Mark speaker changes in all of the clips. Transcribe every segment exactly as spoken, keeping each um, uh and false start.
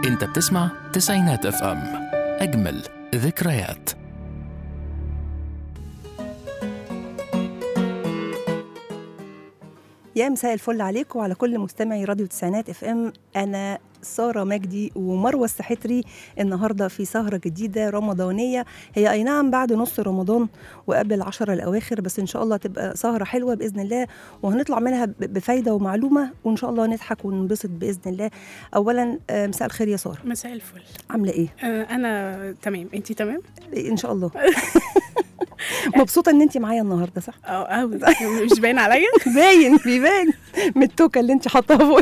Speaker 1: انت بتسمع تسعينات اف ام، اجمل ذكريات.
Speaker 2: يا مساء الفل عليكم وعلى كل مستمعي راديو تسعينات اف ام. انا سارة مجدي ومروة السحتري النهاردة في سهرة جديدة رمضانية. هي اي نعم بعد نص رمضان وقبل العشرة الاواخر، بس ان شاء الله تبقى سهرة حلوة باذن الله، وهنطلع منها بفايدة ومعلومة، وان شاء الله نضحك وننبسط باذن الله. اولا مساء الخير يا سارة.
Speaker 3: مساء الفل.
Speaker 2: عاملة ايه؟
Speaker 3: آه انا تمام، انتي تمام
Speaker 2: ان شاء الله. مبسوطة ان انتي معايا النهاردة صح؟
Speaker 3: اه قوي. مش باين عليا؟
Speaker 2: باين بيبان من التوكة اللي انتي حاطاها فوق.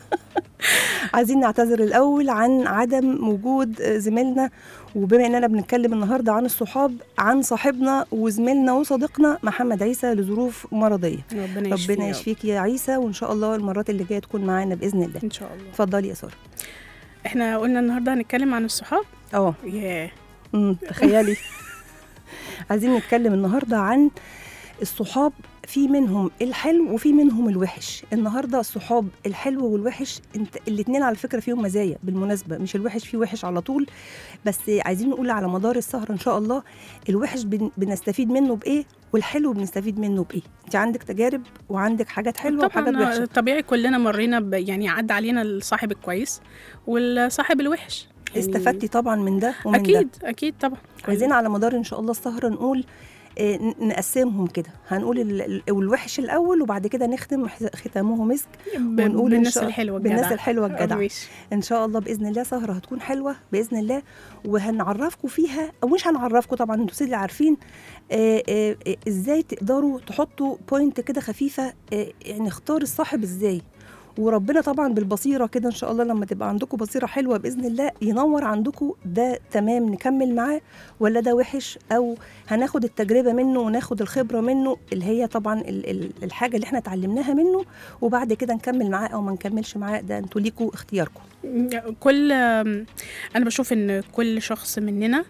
Speaker 2: عايزين نعتذر الأول عن عدم وجود زميلنا، وبما أننا بنتكلم النهاردة عن الصحاب، عن صاحبنا وزميلنا وصديقنا محمد عيسى لظروف مرضية.
Speaker 3: ربنا يشفيك.
Speaker 2: ربنا يشفيك يا عيسى، وإن شاء الله المرات اللي جاية تكون معانا بإذن الله
Speaker 3: إن شاء الله.
Speaker 2: اتفضلي يا سارة.
Speaker 3: احنا قلنا النهاردة هنتكلم عن الصحاب.
Speaker 2: اه
Speaker 3: ياه
Speaker 2: امم تخيلي. عايزين نتكلم النهاردة عن الصحاب، في منهم الحلو وفي منهم الوحش. النهارده الصحاب الحلو والوحش انت الاثنين على فكره فيهم مزايا بالمناسبه، مش الوحش فيه وحش على طول، بس عايزين نقول على مدار السهره ان شاء الله الوحش بن بنستفيد منه بايه والحلو بنستفيد منه بايه. انت عندك تجارب وعندك حاجات حلوه وحاجات وحشه.
Speaker 3: طبيعي كلنا مرينا ب... يعني عدى علينا الصاحب الكويس والصاحب الوحش.
Speaker 2: يعني استفدتي طبعا من ده ومن
Speaker 3: اكيد
Speaker 2: ده.
Speaker 3: اكيد طبعا.
Speaker 2: عايزين على مدار ان شاء الله السهره نقول نقسمهم كده، هنقول الوحش الاول وبعد كده نختم ختامه مسك
Speaker 3: ونقول بالناس الحلوه الجدعه
Speaker 2: بالناس الحلوه الجدعه ان شاء الله باذن الله. سهره هتكون حلوه باذن الله، وهنعرفكم فيها او مش هنعرفكم طبعا، انتوا سيدي عارفين آآ آآ ازاي تقدروا تحطوا بوينت كده خفيفه، يعني اختار الصاحب ازاي، وربنا طبعا بالبصيره كده ان شاء الله لما تبقى عندكم بصيره حلوه باذن الله ينور عندكم ده تمام نكمل معاه ولا ده وحش، او هناخد التجربه منه وناخد الخبره منه اللي هي طبعا الحاجه اللي احنا اتعلمناها منه، وبعد كده نكمل معاه او ما نكملش معاه. ده انتوا ليكوا اختياركم.
Speaker 3: كل انا بشوف ان كل شخص مننا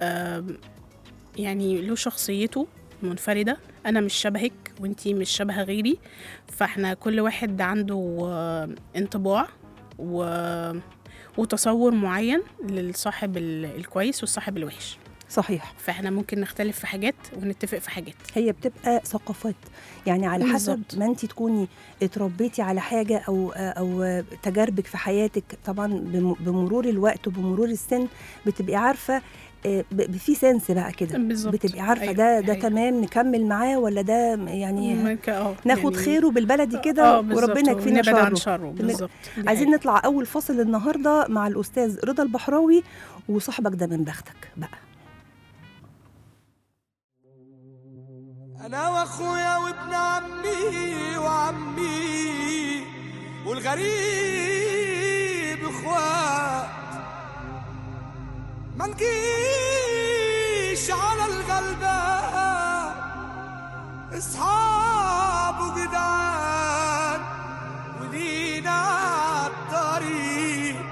Speaker 3: يعني له شخصيته منفردة. أنا مش شبهك وانتي مش شبه غيري، فاحنا كل واحد عنده انطباع و... وتصور معين للصاحب الكويس والصاحب الوحش.
Speaker 2: صحيح.
Speaker 3: فاحنا ممكن نختلف في حاجات ونتفق في حاجات.
Speaker 2: هي بتبقى ثقافات، يعني على حسب
Speaker 3: بالزبط.
Speaker 2: ما انتي تكوني اتربيتي على حاجة أو, أو تجاربك في حياتك. طبعا بمرور الوقت وبمرور السن بتبقي عارفة في سنس بقى كده، بتبقي عارفه أيوة. ده ده أيوة. تمام نكمل معاه ولا ده يعني ناخد يعني خيره بالبلدي كده وربنا يكفينا شره.
Speaker 3: عن شره بالظبط.
Speaker 2: عايزين نطلع اول فصل النهارده مع الاستاذ رضا البحراوي وصاحبك ده من بختك بقى.
Speaker 4: انا واخويا وابن عمي وعمي والغريب اخوات، ما نجيش على الغلبان اصحاب وجدعان، ولينا عالطريق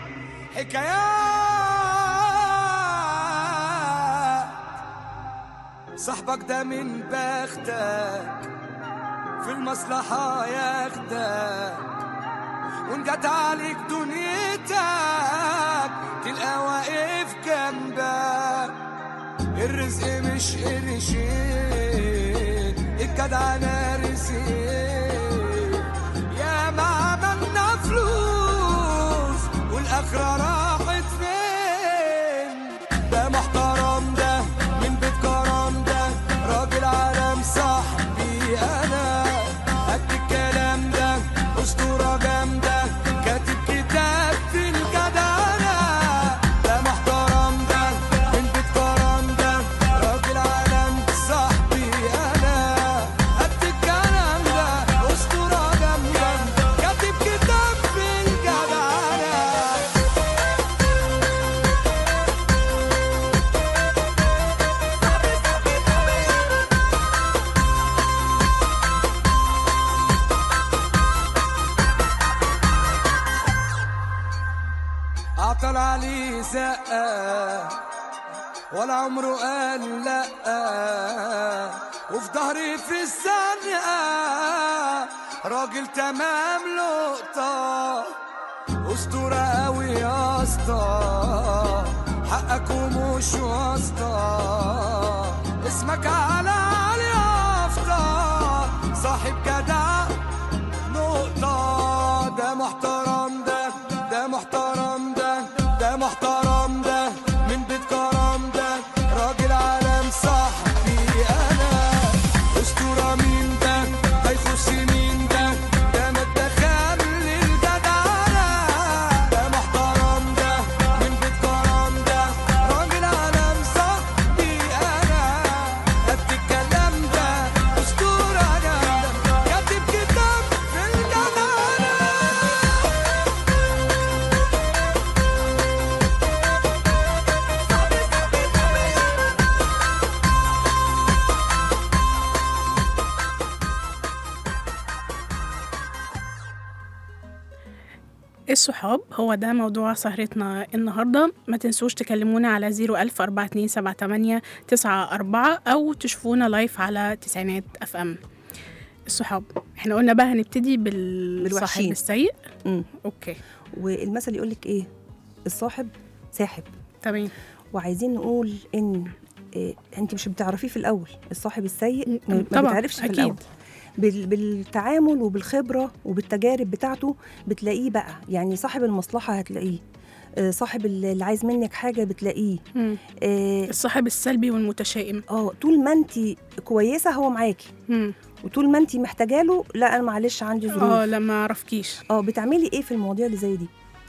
Speaker 4: حكايات. صاحبك ده من بختك في المصلحة ياخدك، وان جت عليك دنيتك تلقى واقف جنبك. الرزق مش قرشين، الجدع نارسين، يا ما عملنا فلوس والآخرة راحت فين. ده محترم ده من بيت كرم، ده راجل عالم صاحبي أنا، قد الكلام ده أسطورة جامدة، كاتب كتاب في الجدعنة. ده محترم ده من بيت كرم، ده راجل عالم صاحبي أنا، قد الكلام ده أسطورة جامدة، كاتب كتاب في الجدعنة. عطل عليه زقة ولا عمره قال لأ، وفي ظهري في الزنقة راجل تمام لقطة، أسطورة قوي يا اسطى، حقك ومش واسطة، اسمك على اليافطة، صاحب جدع نقطة. ده محترم ده ده محترم ده ده محترم ده من بيت كرم ده، راجل عالم صاحبي أنا، أسطورة مين ده هيخش مين ده، ده متدخل للجدعنة، ده محترم ده من بيت كرم ده، راجل عالم صاحبي أنا، قد الكلام ده أسطورة جامدة، كاتب كتاب في الجدعنة.
Speaker 3: الصحاب هو ده موضوع سهرتنا النهاردة. ما تنسوش تكلمونا على زيرو ألف أربعة اتنين سبعة تمانية تسعة أربعة أو تشوفونا لايف على تسعينات أف أم. الصحاب احنا قلنا بقى هنبتدي بالصاحب
Speaker 2: بالوحشين.
Speaker 3: السيء.
Speaker 2: مم.
Speaker 3: اوكي
Speaker 2: والمثل يقولك ايه؟ الصاحب ساحب.
Speaker 3: تمام.
Speaker 2: وعايزين نقول ان إيه، انت مش بتعرفيه في الاول. الصاحب السيء ما ما
Speaker 3: طبعاً،
Speaker 2: بتعرفش في
Speaker 3: أكيد.
Speaker 2: الاول. بال- بالتعامل وبالخبره وبالتجارب بتاعته بتلاقيه بقى. يعني صاحب المصلحه هتلاقيه، آه، صاحب اللي عايز منك حاجه بتلاقيه.
Speaker 3: مم.
Speaker 2: اه
Speaker 3: الصاحب السلبي والمتشائم.
Speaker 2: آه، طول ما انت كويسه هو معاكي،
Speaker 3: مم.
Speaker 2: وطول ما انت محتاجه له لا انا معلش عندي ظروف.
Speaker 3: اه لا ما اعرفكيش.
Speaker 2: اه بتعملي ايه في المواضيع اللي زي دي؟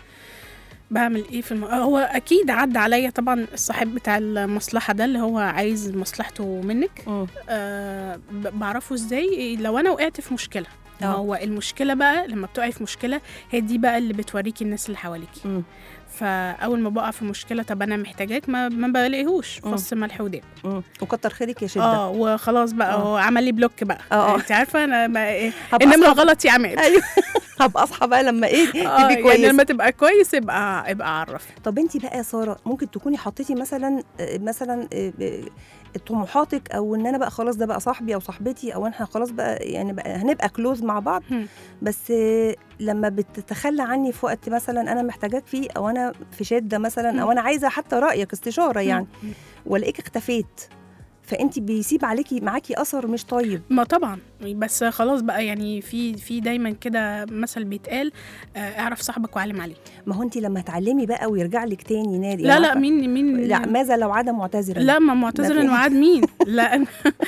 Speaker 3: بعمل ايه في الم... آه، هو اكيد عدى عليا طبعا الصاحب بتاع المصلحه ده اللي هو عايز مصلحته منك.
Speaker 2: مم.
Speaker 3: آه ب- بعرفه ازاي لو انا وقعت في مشكله.
Speaker 2: آه.
Speaker 3: هو المشكله بقى لما بتقعي في مشكله هي دي بقى اللي بتوريكي الناس اللي حواليكي.
Speaker 2: مم.
Speaker 3: فاول ما بقع في مشكله طب انا محتاجاك ما ما بلاقيهوش
Speaker 2: مم.
Speaker 3: فص ملح وداب.
Speaker 2: مم. وكتر خيرك يا شده.
Speaker 3: اه وخلاص بقى
Speaker 2: آه.
Speaker 3: هو عمل لي بلوك بقى.
Speaker 2: آه، آه.
Speaker 3: انت عارفه انا ما إيه
Speaker 2: هبقى
Speaker 3: النمره
Speaker 2: أصحى-
Speaker 3: غلط يا عماد.
Speaker 2: ايوه هبقى اصحى بقى لما ايه
Speaker 3: اه
Speaker 2: تبقي كويس.
Speaker 3: يعني لما تبقى كويس يبقى يبقى عرف.
Speaker 2: طب انت بقى يا ساره ممكن تكوني حطيتي مثلا آه، مثلا آه، آه، طموحاتك، او ان انا بقى خلاص ده بقى صاحبي او صاحبتي، او احنا خلاص بقى يعني بقى هنبقى كلوز مع بعض،
Speaker 3: هم.
Speaker 2: بس آه، لما بتتخلى عني في وقت مثلا انا محتاجاك فيه، او انا في شده مثلا، او انا عايزه حتى رايك استشاره يعني،
Speaker 3: هم.
Speaker 2: والاقيك اختفيت، فانت بيسيب عليكي معاكي اثر مش طيب.
Speaker 3: ما طبعا بس خلاص بقى يعني في في دايما كده مثل بيتقال آه، اعرف صاحبك وعلم عليه.
Speaker 2: ما هو انت لما تعلمي بقى ويرجع لك تاني نادي
Speaker 3: لا لا مين مين
Speaker 2: لا ماذا لو عاد معتذرا؟
Speaker 3: لا ما معتذرا
Speaker 2: في-
Speaker 3: وعاد مين؟ لا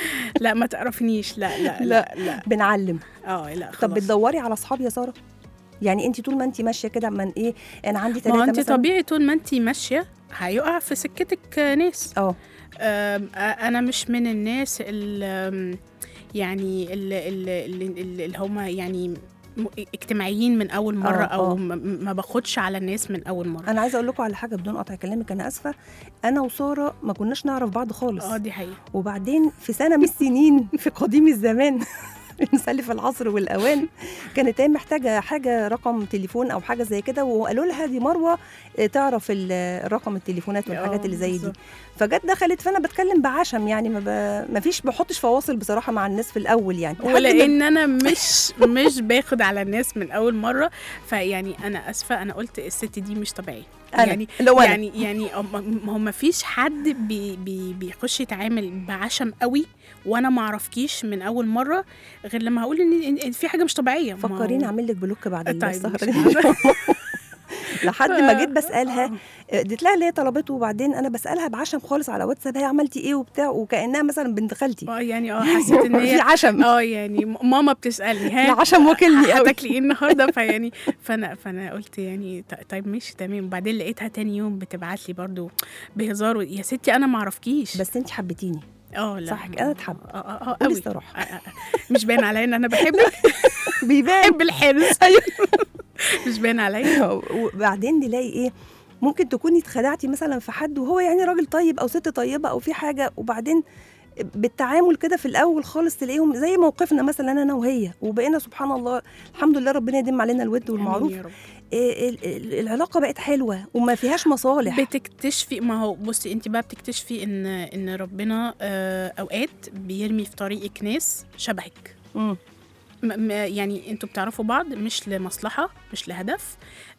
Speaker 3: لا ما تعرفنيش. لا لا لا لا
Speaker 2: بنعلم.
Speaker 3: اه لا خلاص.
Speaker 2: طب بتدوري على اصحاب يا ساره؟ يعني انت طول ما انت ماشيه كده من ايه، انا عندي
Speaker 3: ما هو
Speaker 2: ثلاثه
Speaker 3: انت
Speaker 2: مثلا.
Speaker 3: طبيعي طول ما انت ماشيه هيقع في سكتك ناس.
Speaker 2: اه
Speaker 3: آم، آه، انا مش من الناس اللي يعني اللي, اللي, اللي, اللي هم يعني م- اجتماعيين من اول مره
Speaker 2: آه،
Speaker 3: او
Speaker 2: آه.
Speaker 3: ما ما باخدش على الناس من اول مره.
Speaker 2: انا عايزه اقول لكم على حاجه بدون قطع كلامك، انا اسفه. انا وساره ما كناش نعرف بعض خالص.
Speaker 3: اه دي حقيقه.
Speaker 2: وبعدين في سنه من السنين في قديم الزمان نسلف العصر والاوان، كانت هي محتاجه حاجه رقم تليفون او حاجه زي كده، وقالوا لها دي مروه آه، تعرف ال- رقم التليفونات والحاجات
Speaker 3: آه،
Speaker 2: اللي زي دي.
Speaker 3: بالظبط.
Speaker 2: فجت دخلت، فانا بتكلم بعشم يعني ما, ب... ما فيش بحطش فواصل بصراحه مع الناس في الاول يعني. لحد ما-
Speaker 3: ولان انا مش مش باخد على الناس من اول مره فيعني انا اسفه انا قلت الست دي مش طبيعيه.
Speaker 2: أنا.
Speaker 3: يعني
Speaker 2: لو أنا.
Speaker 3: يعني يعني ما هو ما فيش حد بي بي بيخش يتعامل بعشم قوي وانا ما اعرفكيش من اول مره غير لما هقول ان إن في حاجه مش طبيعيه. ما هو-
Speaker 2: فكريني اعمل لك بلوك بعد
Speaker 3: طيب،
Speaker 2: السهره
Speaker 3: مش
Speaker 2: دي لحد ما جيت بسالها، اديت لها اللي هي طلبته، وبعدين انا بسالها بعشم خالص على واتساب هي عملتي ايه وبتاع، وكانها مثلا بنت خالتي.
Speaker 3: اه يعني اه حسيت ان
Speaker 2: في
Speaker 3: هي
Speaker 2: عشم.
Speaker 3: اه يعني ماما بتسالني ها
Speaker 2: العشم واكلني قوي.
Speaker 3: هتاكلي ايه النهارده فيعني فانا فانا قلت يعني ط- طيب ماشي تمام. وبعدين لقيتها تاني يوم بتبعت لي برضو بهزار يا ستي انا ما اعرفكيش.
Speaker 2: بس انت حبيتيني
Speaker 3: اه لا
Speaker 2: صح، انا اتحب.
Speaker 3: اه اه اه
Speaker 2: قولي
Speaker 3: قوي
Speaker 2: الصراحة.
Speaker 3: آه، آه، آه. مش باين عليا ان انا بحبك.
Speaker 2: بيبان.
Speaker 3: بحب الحرص.
Speaker 2: ايوه
Speaker 3: مش باين عليا.
Speaker 2: وبعدين نلاقي ايه، ممكن تكوني اتخدعتي مثلا في حد وهو يعني راجل طيب او ست طيبه او في حاجه، وبعدين بالتعامل كده في الاول خالص تلاقيهم زي موقفنا مثلا انا وهي، وبقينا سبحان الله الحمد لله ربنا يديم علينا الود والمعروف.
Speaker 3: آمين يا رب.
Speaker 2: إيه ال- ال- العلاقه بقت حلوه وما فيهاش مصالح.
Speaker 3: بتكتشفي ما هو بصي انت بقى بتكتشفي ان ان ربنا آه، اوقات بيرمي في طريقك ناس شبهك
Speaker 2: مم.
Speaker 3: م- م- يعني انتوا بتعرفوا بعض مش لمصلحة مش لهدف.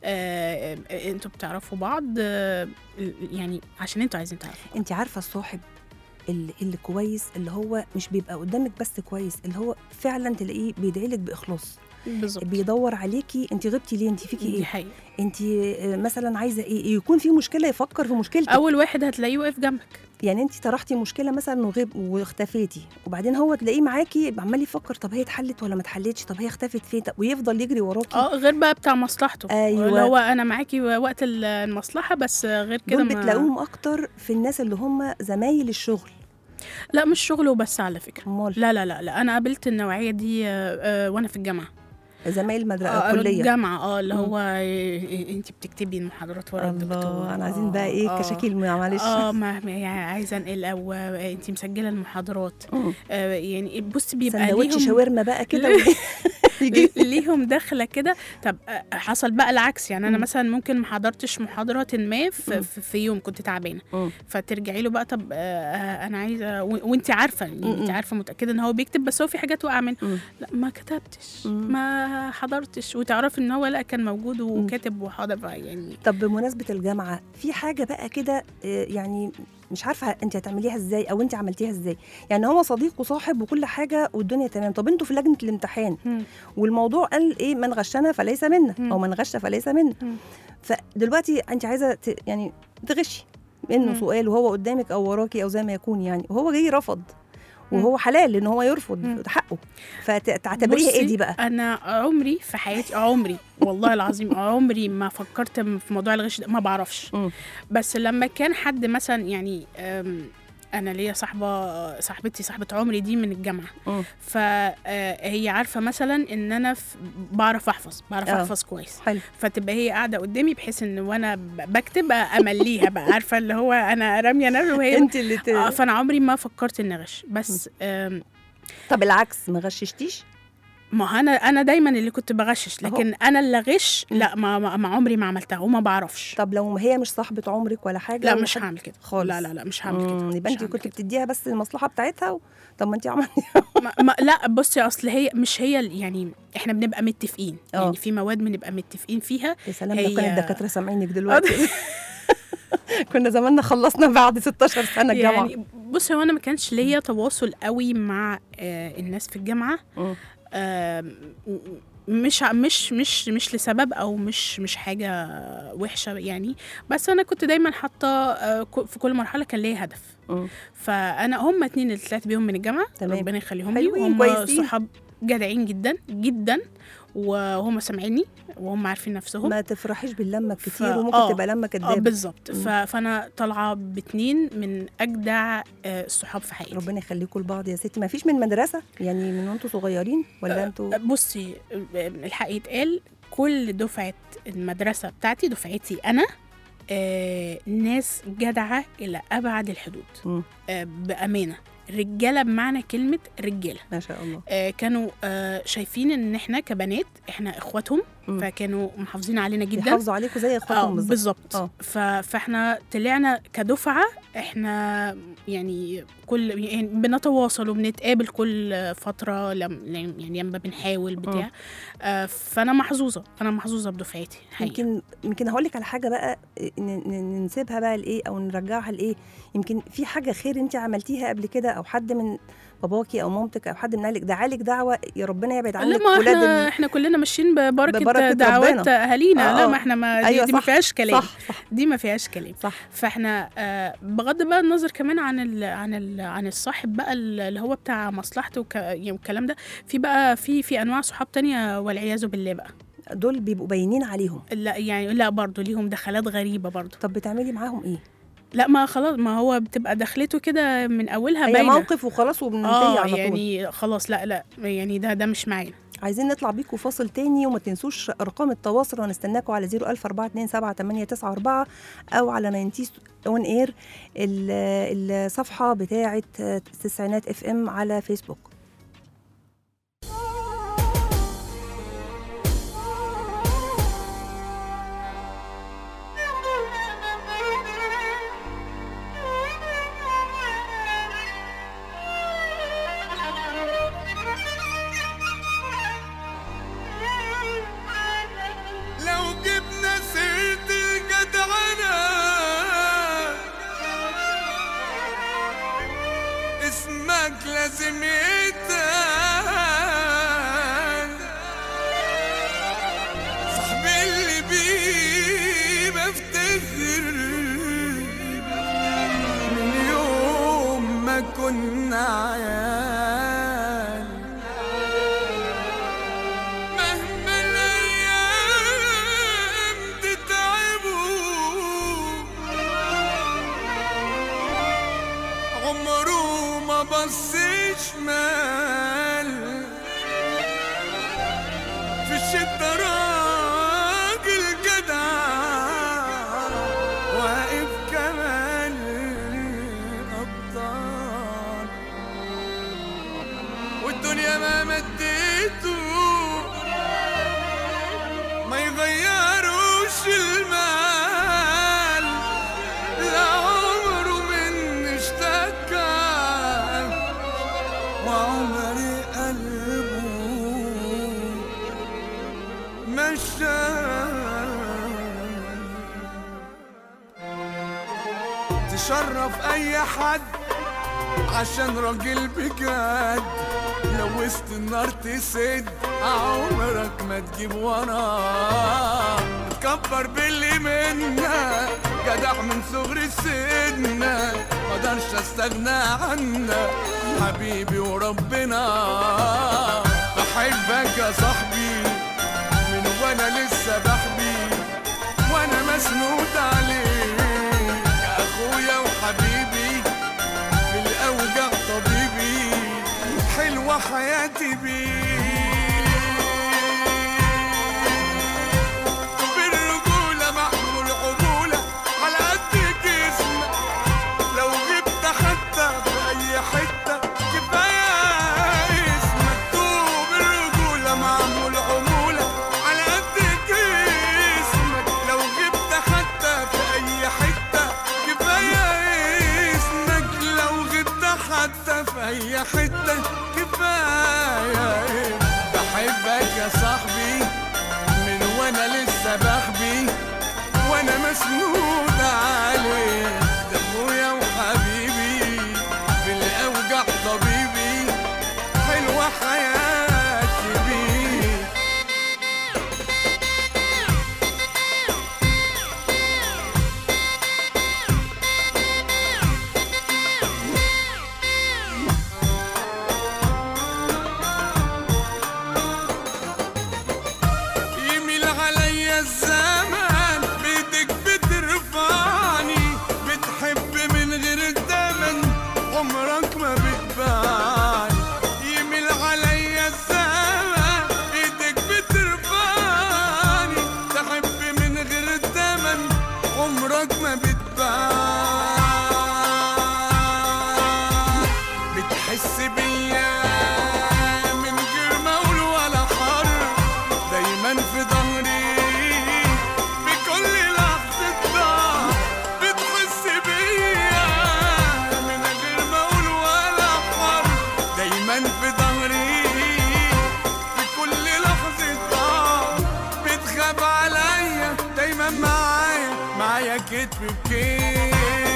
Speaker 3: آه انتوا بتعرفوا بعض آه يعني عشان انتوا عايزين تعرفوا.
Speaker 2: انت عارفه الصاحب اللي, اللي كويس اللي هو مش بيبقى قدامك بس كويس، اللي هو فعلا تلاقيه بيدعيلك باخلاص،
Speaker 3: بالظبط.
Speaker 2: بيدور عليكي انت غبتي ليه، انت فيكي
Speaker 3: دي
Speaker 2: ايه،
Speaker 3: حقيقة.
Speaker 2: انت مثلا عايزه ايه، يكون في مشكله يفكر في مشكلتك.
Speaker 3: اول واحد هتلاقيه واقف جنبك.
Speaker 2: يعني انت طرحتي مشكله مثلا وغيب واختفيتي، وبعدين هو تلاقيه معاكي عمال يفكر طب هي اتحلت ولا ما اتحلتش، طب هي اختفت فين، طب ويفضل يجري وراكي.
Speaker 3: اه غير بقى بتاع مصلحته.
Speaker 2: أيوة.
Speaker 3: اللي هو انا معاكي وقت المصلحة بس غير كده
Speaker 2: دول
Speaker 3: ما
Speaker 2: بتلاقوهم اكتر في الناس اللي هم زمايل الشغل.
Speaker 3: لا مش شغل وبس على فكرة.
Speaker 2: امال
Speaker 3: لا لا لا لا انا قابلت النوعية دي آه آه وانا في الجامعة.
Speaker 2: زمايل مدرسه
Speaker 3: آه
Speaker 2: كليه.
Speaker 3: الجامعة اه اللي
Speaker 2: مم.
Speaker 3: هو انت بتكتبي المحاضرات ورا الدكتور.
Speaker 2: الله، انا عايزين بقى ايه
Speaker 3: آه.
Speaker 2: كشاكيل معلش.
Speaker 3: اه ما ما- يعني عايزه انقل او انت مسجله المحاضرات.
Speaker 2: مم.
Speaker 3: آه يعني بص بيبقى
Speaker 2: سندوتش
Speaker 3: ليهم
Speaker 2: شاورما بقى كده
Speaker 3: لا.
Speaker 2: وي- يجي
Speaker 3: ليهم دخله كده. طب آه، حصل بقى العكس. يعني انا
Speaker 2: مم.
Speaker 3: مثلا ممكن ما حضرتش محاضره ما في,
Speaker 2: مم.
Speaker 3: في, في يوم كنت تعبانه،
Speaker 2: مم.
Speaker 3: فترجعي له بقى طب آه آه، انا عايزه و- وانت عارفه يعني انت
Speaker 2: مم.
Speaker 3: عارفه متاكده ان هو بيكتب بس هو في حاجات وقع منه.
Speaker 2: مم.
Speaker 3: لا ما كتبتش
Speaker 2: مم.
Speaker 3: ما حضرتش وتعرفي ان هو لا كان موجود وكاتب وحاضر يعني.
Speaker 2: طب بمناسبة الجامعة في حاجة بقى كده آه، يعني مش عارفة انت هتعمليها ازاي او انت عملتيها ازاي، يعني هو صديق وصاحب وكل حاجة والدنيا تمام، طب انتوا في لجنة الامتحان
Speaker 3: مم.
Speaker 2: والموضوع قال ايه، من غشنا فليس منا
Speaker 3: مم.
Speaker 2: او من غش فليس منا،
Speaker 3: مم.
Speaker 2: فدلوقتي انت عايزة ت- يعني تغشي منه
Speaker 3: مم.
Speaker 2: سؤال وهو قدامك او وراكي او زي ما يكون يعني، وهو جاي رفض وهو حلال ان هو يرفض،
Speaker 3: مم.
Speaker 2: ده حقه، فتعتبريها ايه دي بقى؟
Speaker 3: انا عمري في حياتي عمري والله العظيم عمري ما فكرت في موضوع الغش ده، ما بعرفش.
Speaker 2: مم.
Speaker 3: بس لما كان حد مثلا يعني أم، انا ليا صاحبه صاحبتي صاحبه عمري دي من الجامعه،
Speaker 2: مم.
Speaker 3: فهي عارفه مثلا ان انا ف- بعرف احفظ بعرف
Speaker 2: آه.
Speaker 3: احفظ كويس،
Speaker 2: حلو.
Speaker 3: فتبقى هي قاعده قدامي بحيث ان وانا ب- بكتب امليها بقى عارفه اللي هو انا راميه نفسي وهي
Speaker 2: انت اللي ت...
Speaker 3: آه، فانا عمري ما فكرت اني اغش. بس أم،
Speaker 2: طب العكس ما غششتيش؟
Speaker 3: ما انا انا دايما اللي كنت بغشش، لكن
Speaker 2: أهو.
Speaker 3: انا اللي غش لا ما, ما, ما عمري ما عملتها وما بعرفش.
Speaker 2: طب لو هي مش صاحبة عمرك ولا حاجة
Speaker 3: لا
Speaker 2: وحد-
Speaker 3: مش هعمل كده
Speaker 2: خالص.
Speaker 3: لا لا لا مش هعمل
Speaker 2: مم،
Speaker 3: كده.
Speaker 2: يبقى
Speaker 3: مش
Speaker 2: انت
Speaker 3: هعمل
Speaker 2: كنت
Speaker 3: كده.
Speaker 2: بتديها بس المصلحة بتاعتها و... طب ما انت عملتي
Speaker 3: ما ما لا بصي اصل هي مش هي ال- يعني احنا بنبقى متفقين
Speaker 2: اه.
Speaker 3: يعني في مواد بنبقى متفقين فيها.
Speaker 2: يا سلام لو
Speaker 3: هي-
Speaker 2: كان الدكاترة سامعينك دلوقتي كنا زماننا خلصنا بعد ستاشر سنة الجامعة.
Speaker 3: يعني بصي هو انا ما كانش ليا تواصل قوي مع آه الناس في الجامعه.
Speaker 2: مم.
Speaker 3: آه م- مش ع- مش مش مش لسبب او مش مش حاجه وحشه يعني، بس انا كنت دايما حاطه آه ك- في كل مرحله كان ليا هدف.
Speaker 2: مم.
Speaker 3: فانا هم اتنين اللي طلعت بيهم من الجامعه
Speaker 2: تمام.
Speaker 3: ربنا يخليهم لي،
Speaker 2: حلوين،
Speaker 3: وهم
Speaker 2: كويسين.
Speaker 3: صحاب جدعين جدا جدا وهم سامعيني وهم عارفين نفسهم.
Speaker 2: ما تفرحيش باللمة كتير
Speaker 3: ف-
Speaker 2: وممكن
Speaker 3: آه.
Speaker 2: تبقى لمة
Speaker 3: اه
Speaker 2: كدابة.
Speaker 3: بالظبط.
Speaker 2: مم.
Speaker 3: ف- فانا طالعه باتنين من اجدع آه، الصحاب في حياتي.
Speaker 2: ربنا يخليكم لبعض يا ستي. ما فيش من مدرسة يعني من وانتوا صغيرين ولا انتوا؟
Speaker 3: بصي آه، الحق يتقال كل دفعه المدرسه بتاعتي دفعتي انا آه، ناس جدعه الى ابعد الحدود.
Speaker 2: مم.
Speaker 3: آه، بامانه رجاله بمعنى كلمه رجاله.
Speaker 2: ما شاء الله.
Speaker 3: آه، كانوا آه، شايفين ان احنا كبنات احنا اخواتهم،
Speaker 2: مم.
Speaker 3: فكانوا محافظين علينا جدا.
Speaker 2: بيحافظوا عليكم زي
Speaker 3: اه
Speaker 2: اخواتهم بالظبط.
Speaker 3: بالظبط.
Speaker 2: آه.
Speaker 3: ف- فاحنا طلعنا كدفعه احنا يعني كل يعني بنتواصل وبنتقابل كل فتره لم يعني لما بنحاول بتاع. آه فانا محظوظه انا محظوظه بدفعتي الحقيقه.
Speaker 2: يمكن يمكن هقول لك على حاجه بقى ن- ن- ننسبها بقى لايه او نرجعها لايه، يمكن في حاجه خير انت عملتيها قبل كده او حد من باباكي او مامتك او حد من اهلك دعالك دعوه يا ربنا يبعد
Speaker 3: لا
Speaker 2: عنك
Speaker 3: ما
Speaker 2: ولاد
Speaker 3: احنا
Speaker 2: ال-
Speaker 3: احنا كلنا ماشيين ببركه,
Speaker 2: ببركة
Speaker 3: دعوات
Speaker 2: ربنا.
Speaker 3: اهالينا.
Speaker 2: آه
Speaker 3: لا
Speaker 2: آه.
Speaker 3: ما احنا ما دي,
Speaker 2: أيوة
Speaker 3: دي ما
Speaker 2: صح.
Speaker 3: فيهاش كلام.
Speaker 2: صح صح
Speaker 3: دي ما فيهاش كلام.
Speaker 2: صح.
Speaker 3: فاحنا آه بغض بقى النظر كمان عن ال عن ال عن الصاحب بقى اللي هو بتاع مصلحته وك- يعني والكلام ده، في بقى في في انواع صحاب تانية والعياذ بالله بقى.
Speaker 2: دول بيبقوا باينين عليهم.
Speaker 3: لا يعني لا برضو ليهم دخلات غريبه برضو.
Speaker 2: طب بتعملي معاهم ايه؟
Speaker 3: لا ما خلاص ما هو بتبقى دخلته كده من اولها
Speaker 2: هي
Speaker 3: باينه.
Speaker 2: موقف وخلاص وبننتهي
Speaker 3: اه
Speaker 2: على طول.
Speaker 3: يعني خلاص لا لا يعني ده ده مش معانا.
Speaker 2: عايزين نطلع بيكم فاصل تاني وما تنسوش ارقام التواصل ونستناكم على صفر ألف أربعة اتنين سبعة تمانية تسعة أربعة او على ناينتي اون اير الصفحه بتاعه تسعينات اف ام على فيسبوك.
Speaker 4: كتير من يوم ما كنا عيال، مهما الأيام تتعبوا عمره ما بص شمال، في الشدة راجل جدع واقف كمان أبطال، والدنيا ما مديته ما يغيروش المال، لا عمره من اشتكى وعمري قلبه مشى. تشرف اي حد عشان راجل بجد، لو وسط النار تسد عمرك ما تجيب وراه، تكبر باللي منا جدع من صغر سننا، مقدرش استغنى عنك حبيبي وربنا. بحبك يا صاحبي من وانا لسه بحبي، وانا مسنود عليك يا اخويا وحبيبي، في الاوجع طبيبي حلوة حياتي بيك، بالرجولة محمول عمولة على قد جسمك، لو غبت حتى في اي حتة كفاية اسمك، طوب الرجولة معمول عمولة على قد جسمك، لو غبت حتى في اي حتة كفاية اسمك، لو غبت حتى في اي حتة كفاية. بحبك يا صاحبي من وانا لسه بحبي، وانا مسنود عليك ده ابويا وحبيبي، في الاوجع طبيبي حلوة حياتي بيك. يميل عليا الزمان بيدك بترفعني، بتحب من غير التمن عمرك ما بتبعني. يميل عليا الزمان بيدك بترفعني، تحب من غير التمن عمرك ما بتبعني. بتحس بيا من غير مول ولا حر، دايما في ظهري في كل لحظة ضعف. بتحس بيا من غير مول ولا حر، دايما في ظهري في كل لحظة ضعف. بتخاف عليا دايما معايا معايا كتف بكتف،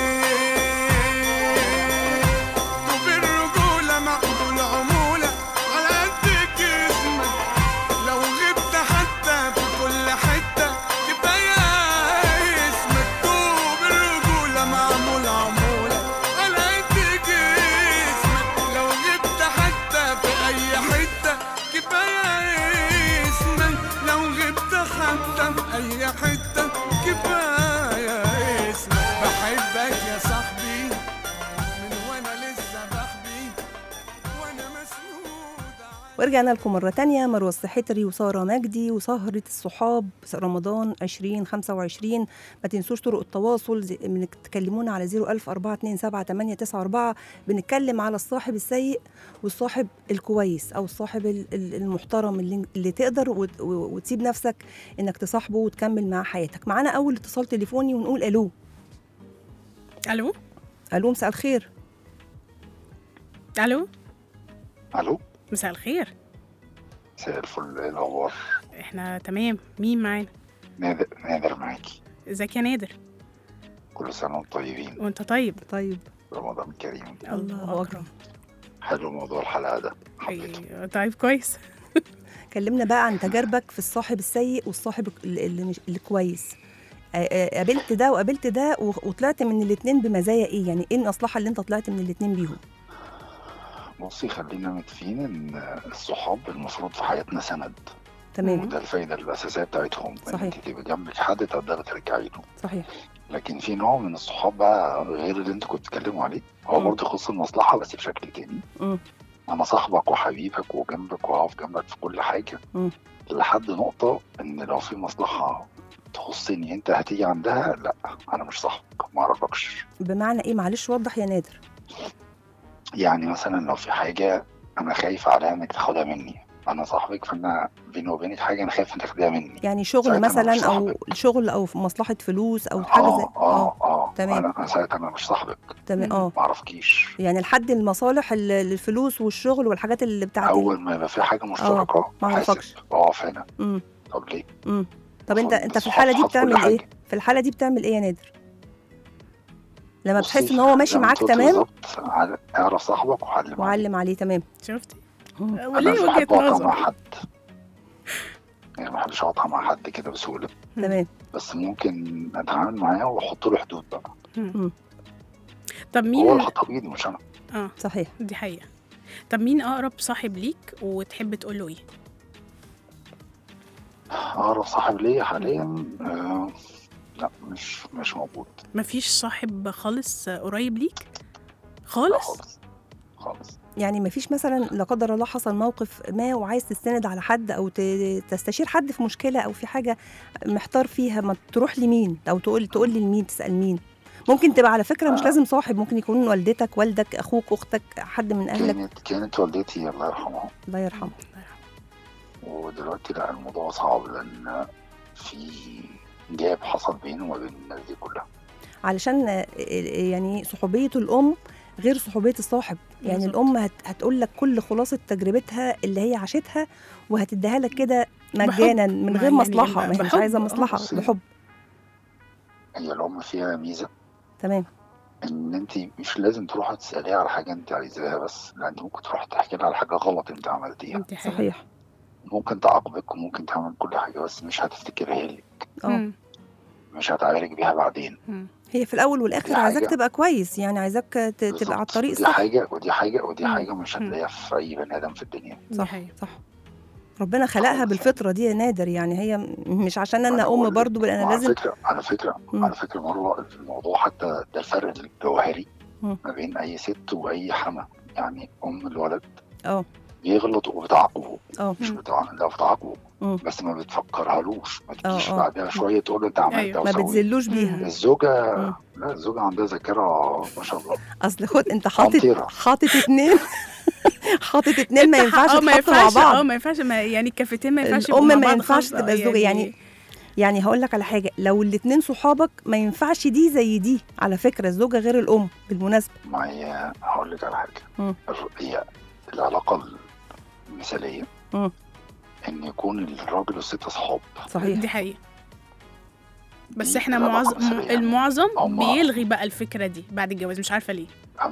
Speaker 4: طوب الرجولة مقبول عمولة على قد جسمك، لو غبت حتى في كل حتة كفاية اسمك، طوب الرجولة معمول عمولة على قد جسمك، لو غبت حتى في أي حتة كفاية اسمك، لو غبت حتى في أي حتة كفاية اسمك. بحبك يا صاحبي من وانا لسه بحبي، وانا مسنود عليك.
Speaker 2: ورجعنا لكم مرة تانية، مروة السحتري وسارة مجدي وسهرة الصحاب رمضان عشرين خمسة وعشرين. ما تنسوش طرق التواصل، زي- منك تكلمونا على صفر ألف أربعة اتنين سبعة تمانية تسعة أربعة. بنتكلم على الصاحب السيء والصاحب الكويس، أو الصاحب ال- ال- المحترم اللي, اللي تقدر وت- و- وتسيب نفسك إنك تصاحبه وتكمل معاه حياتك. معانا أول اتصال تليفوني ونقول ألو.
Speaker 3: الو
Speaker 2: ألو، مساء الخير.
Speaker 3: الو
Speaker 5: الو،
Speaker 3: مساء الخير.
Speaker 5: مساء الفل، ايه الاخبار؟
Speaker 3: احنا تمام. مين معانا؟
Speaker 5: نادر نادر معاكي.
Speaker 3: ازيك يا نادر؟
Speaker 5: كل سنه وانتم طيبين،
Speaker 3: وانت طيب.
Speaker 2: طيب،
Speaker 5: رمضان كريم.
Speaker 2: الله أكبر.
Speaker 5: حلو موضوع الحلقه ده، حبيته.
Speaker 3: أي- طيب كويس.
Speaker 2: كلمنا بقى عن تجاربك في الصاحب السيء والصاحب اللي, اللي مش اللي كويس. قابلت ده وقابلت ده وطلعت من الاثنين بمزايا ايه؟ يعني ايه المصلحه اللي انت طلعت من الاثنين بيهم؟
Speaker 5: بصي خلينا متفقين ان الصحاب المفروض في حياتنا سند،
Speaker 2: تمام.
Speaker 5: وده الفايده الاساسيه بتاعتهم،
Speaker 2: صحيح.
Speaker 5: ان انت تبقى جنبك حد تقدري ترجعي له.
Speaker 2: صحيح.
Speaker 5: لكن في نوع من الصحاب بقى غير اللي انتوا كنتوا بتتكلموا عليه، هو برضه يخص المصلحه بس بشكل تاني.
Speaker 2: م.
Speaker 5: انا صاحبك وحبيبك وجنبك وهقف جنبك في كل حاجه،
Speaker 2: م.
Speaker 5: لحد نقطه ان لو في مصلحه تخصني انت هتيجي عندها، لا انا مش صاحبك، ما اعرفكش.
Speaker 2: بمعنى ايه؟ معلش وضح يا نادر.
Speaker 5: يعني مثلا لو في حاجه انا خايف عليها انك تاخدها مني، انا صاحبك، فانا بيني وبينك حاجه انا خايف انك تاخدها مني.
Speaker 2: يعني شغل
Speaker 5: ساعتها أنا مش
Speaker 2: مثلا او
Speaker 5: صاحبك.
Speaker 2: شغل او مصلحه فلوس او حاجه زي
Speaker 5: اه اه اه
Speaker 2: تمام.
Speaker 5: انا ساعتها انا مش صاحبك،
Speaker 2: تمام. اه
Speaker 5: ما اعرفكيش.
Speaker 2: يعني لحد المصالح ال- الفلوس والشغل والحاجات اللي بتاعت
Speaker 5: اول ما يبقى في حاجه مشتركه
Speaker 2: ما اعرفكش.
Speaker 5: اقف هنا.
Speaker 2: امم
Speaker 5: طب ليه؟
Speaker 2: امم طب انت
Speaker 5: المفروض
Speaker 2: انت في
Speaker 5: الصحاب
Speaker 2: الحاله دي
Speaker 5: صحاب كل
Speaker 2: بتعمل ايه؟
Speaker 5: حاجة.
Speaker 2: في الحاله دي بتعمل ايه يا نادر لما
Speaker 5: بصي،
Speaker 2: بتحس ان هو ماشي
Speaker 5: زي ما
Speaker 2: معاك
Speaker 5: انت قلت
Speaker 2: تمام
Speaker 5: بالظبط، عل- اعرف صاحبك وعلم عليه.
Speaker 2: وعلم عليه؟ تمام.
Speaker 3: شفتي؟
Speaker 2: مم.
Speaker 5: انا
Speaker 3: وليه
Speaker 5: مش
Speaker 3: وجهة
Speaker 5: بحب اقطع
Speaker 3: نظر.
Speaker 5: مع حد، يعني ما بحبش اقطع مع حد كده بسهوله،
Speaker 2: تمام.
Speaker 5: بس ممكن اتعامل معاه واحط له حدود بقى.
Speaker 3: طب
Speaker 5: هو
Speaker 3: مين؟
Speaker 5: اللي حطها بايدي مش انا.
Speaker 3: اه
Speaker 2: صحيح.
Speaker 3: دي حقيقة. طب مين أقرب صاحب ليك وتحب تقول له إيه؟
Speaker 5: اعرف صاحب ليا حاليا آه لا مش مش موجود.
Speaker 3: مفيش صاحب خالص قريب ليك؟
Speaker 5: لا
Speaker 3: خالص؟
Speaker 5: خالص خالص.
Speaker 2: يعني مفيش مثلا لا قدر الله حصل موقف ما وعايز تستند على حد او ت- تستشير حد في مشكله او في حاجه محتار فيها، ما تروح لمين او تقول تقول لي لمين، تسال مين؟ ممكن تبقى على فكره مش
Speaker 5: آه.
Speaker 2: لازم صاحب، ممكن يكون والدتك، والدك، اخوك، اختك، حد من اهلك.
Speaker 5: كانت كانت والدتي الله يرحمها،
Speaker 2: الله يرحمه.
Speaker 5: ودلوقتي لا الموضوع صعب لان في جاب حصل بينه وما بين الناس دي كلها.
Speaker 2: علشان آه، يعني صحوبيه الام غير صحوبيه الصاحب. يعني
Speaker 3: بالظبط.
Speaker 2: الام هت هتقول لك كل خلاصه تجربتها اللي هي عاشتها وهتديها لك كده مجانا من
Speaker 3: ما
Speaker 2: غير
Speaker 3: يعني
Speaker 2: مصلحه، ما هي مش
Speaker 3: بحب.
Speaker 2: عايزه
Speaker 3: آه،
Speaker 2: مصلحه،
Speaker 5: بصي.
Speaker 2: بحب.
Speaker 5: هي الام فيها ميزه
Speaker 2: تمام.
Speaker 5: ان انت مش لازم تروحي تساليها على حاجه انت عايزاها بس، لا انت ممكن تروحي تحكي لها على حاجه غلط انت عملتيها،
Speaker 3: دي حقيقة.
Speaker 2: صحيح.
Speaker 5: ممكن تعاقبك وممكن تعمل كل حاجه بس مش هتفتكرها لك،
Speaker 2: اه
Speaker 3: مم.
Speaker 5: مش هتعالج بيها بعدين.
Speaker 3: مم.
Speaker 2: هي في الاول والاخر
Speaker 5: دي
Speaker 2: عايزاك
Speaker 5: حاجة.
Speaker 2: تبقى كويس، يعني عايزاك ت- تبقى على
Speaker 5: بالظبط.
Speaker 2: الطريق
Speaker 5: ودي
Speaker 2: الصح.
Speaker 5: حاجه ودي حاجه ودي
Speaker 3: مم.
Speaker 5: حاجه مش هتلاقيها في اي بني ادم في الدنيا.
Speaker 3: دي
Speaker 2: صح
Speaker 3: حقيقة.
Speaker 2: صح. ربنا خلقها
Speaker 5: خالص.
Speaker 2: بالفطره دي يا نادر، يعني هي م- مش عشان
Speaker 5: أنا
Speaker 2: انا
Speaker 5: بقول
Speaker 2: ام
Speaker 5: لك،
Speaker 2: برضو انا
Speaker 5: وعلى
Speaker 2: لازم.
Speaker 5: فكره على فكره
Speaker 2: مم.
Speaker 5: على فكره مروه الموضوع حتى ده الفرق الجوهري
Speaker 2: مم.
Speaker 5: ما بين اي ست واي حما. يعني ام الولد
Speaker 2: اه
Speaker 5: بيغلط وبتعاقبه،
Speaker 2: اه
Speaker 5: مش
Speaker 3: مم.
Speaker 5: بتاع لا بتعاقبه
Speaker 2: مم.
Speaker 5: بس ما بتفكرهالوش، ما تجيش
Speaker 2: آه.
Speaker 5: بعدها شويه تقول له انت عملت
Speaker 3: أيوة.
Speaker 2: ما
Speaker 5: وسويت.
Speaker 2: بتذلوش بيها.
Speaker 3: مم.
Speaker 5: الزوجه
Speaker 2: مم.
Speaker 5: لا الزوجه عندها ذاكره ما شاء الله.
Speaker 2: اصل خد انت حاطط
Speaker 5: أمطيرة.
Speaker 2: حاطط اتنين حاطط اتنين ما
Speaker 3: أنت
Speaker 2: ينفعش
Speaker 3: اه ما
Speaker 2: تحطوا مع
Speaker 3: ينفعش اه
Speaker 2: بعض.
Speaker 3: ما ينفعش ما يعني الكفتين ما ينفعش يبقوا
Speaker 2: الام
Speaker 3: مع
Speaker 2: ما
Speaker 3: بعض
Speaker 2: ينفعش
Speaker 3: خالص.
Speaker 2: تبقى الزوجه، يعني يعني هقول لك على حاجه، لو الاتنين صحابك ما ينفعش دي زي دي. على فكره الزوجه غير الام بالمناسبه.
Speaker 5: ما هي هقول لك على حاجه،
Speaker 2: مم.
Speaker 5: الر- هي العلاقه المثاليه
Speaker 2: مم.
Speaker 5: ان يكون الراجل والست اصحاب.
Speaker 2: صحيح.
Speaker 3: دي حقيقة. بس
Speaker 5: دي
Speaker 3: احنا
Speaker 5: العلاقة
Speaker 3: معظم
Speaker 5: المثالية.
Speaker 3: المعظم
Speaker 5: هما-
Speaker 3: بيلغي بقى الفكرة دي بعد الجواز، مش عارفة ليه.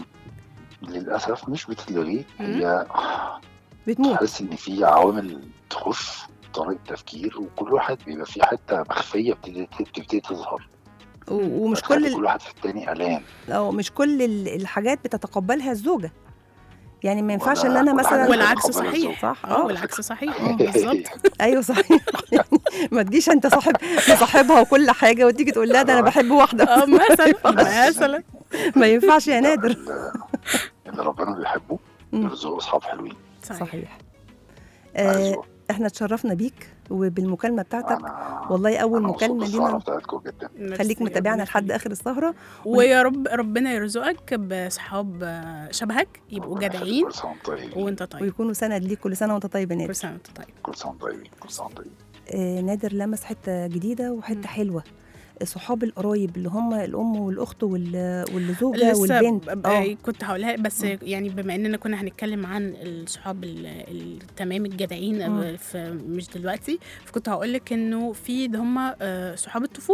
Speaker 5: للاسف مش بتلغي،
Speaker 3: مم.
Speaker 5: هي
Speaker 2: بتموت.
Speaker 5: تحس ان في عوامل تخش طريقه تفكير، وكل واحد بيبقى فيه حته مخفيه بتبتدي بتبتدي تظهر،
Speaker 2: و- ومش
Speaker 5: فتخلي
Speaker 2: كل
Speaker 5: كل
Speaker 2: ال...
Speaker 5: واحد في التاني قلقان.
Speaker 2: أو مش كل ال- الحاجات بتتقبلها الزوجه. يعني ما ينفعش
Speaker 5: ولا
Speaker 2: ان انا
Speaker 5: كل حاجة
Speaker 2: مثلا
Speaker 3: والعكس
Speaker 5: بتتقبلها
Speaker 3: صحيح.
Speaker 5: الزوج.
Speaker 2: صح.
Speaker 3: اه
Speaker 2: اه
Speaker 3: والعكس صحيح. اه بالظبط.
Speaker 2: ايوه صحيح. يعني ما تجيش انت صاحب صاحبها وكل حاجه وتيجي تقول لها ده انا بحب واحده.
Speaker 3: اه مثلا مثلا
Speaker 2: ما ينفعش يا نادر.
Speaker 5: اللي اللي ربنا بيحبه
Speaker 2: مم.
Speaker 5: يرزقه اصحاب حلوين.
Speaker 3: صحيح.
Speaker 2: صحيح. آه
Speaker 5: عايزه.
Speaker 2: احنا اتشرفنا بيك وبالمكالمه بتاعتك.
Speaker 5: أنا
Speaker 2: والله اول
Speaker 5: أنا مبسوط
Speaker 2: مكالمه
Speaker 5: بالسهرة
Speaker 2: لينا.
Speaker 5: بتاعتكم جدا.
Speaker 2: خليك
Speaker 3: ميرسي،
Speaker 2: متابعنا
Speaker 3: ربنا
Speaker 2: لحد
Speaker 3: يخليك.
Speaker 2: اخر السهره.
Speaker 3: ويا رب ربنا يرزقك بصحاب شبهك يبقوا
Speaker 5: ربنا يخليك،
Speaker 3: جدعين
Speaker 5: كل سنة وانتم طيبين.
Speaker 3: وانت طيب.
Speaker 2: ويكونوا سند ليك. كل سنه وانت طيب يا
Speaker 3: كل
Speaker 2: نادر.
Speaker 3: سنة وانت طيب.
Speaker 5: كل سنة وانتم طيبين. كل سنة وانتم طيبين.
Speaker 2: آه نادر لمس حته جديده وحته
Speaker 3: مم.
Speaker 2: حلوه. صحاب القرايب اللي هم الام والاخت وال- والزوجه
Speaker 3: لسه
Speaker 2: والبنت.
Speaker 3: ب-
Speaker 2: اه
Speaker 3: ب- كنت هقولها بس
Speaker 2: مم.
Speaker 3: يعني بما اننا كنا هنتكلم عن الصحاب ال- التمام الجدعين
Speaker 2: مم.
Speaker 3: في مش دلوقتي، فكنت هقول لك انه في ده هم صحاب الطفوله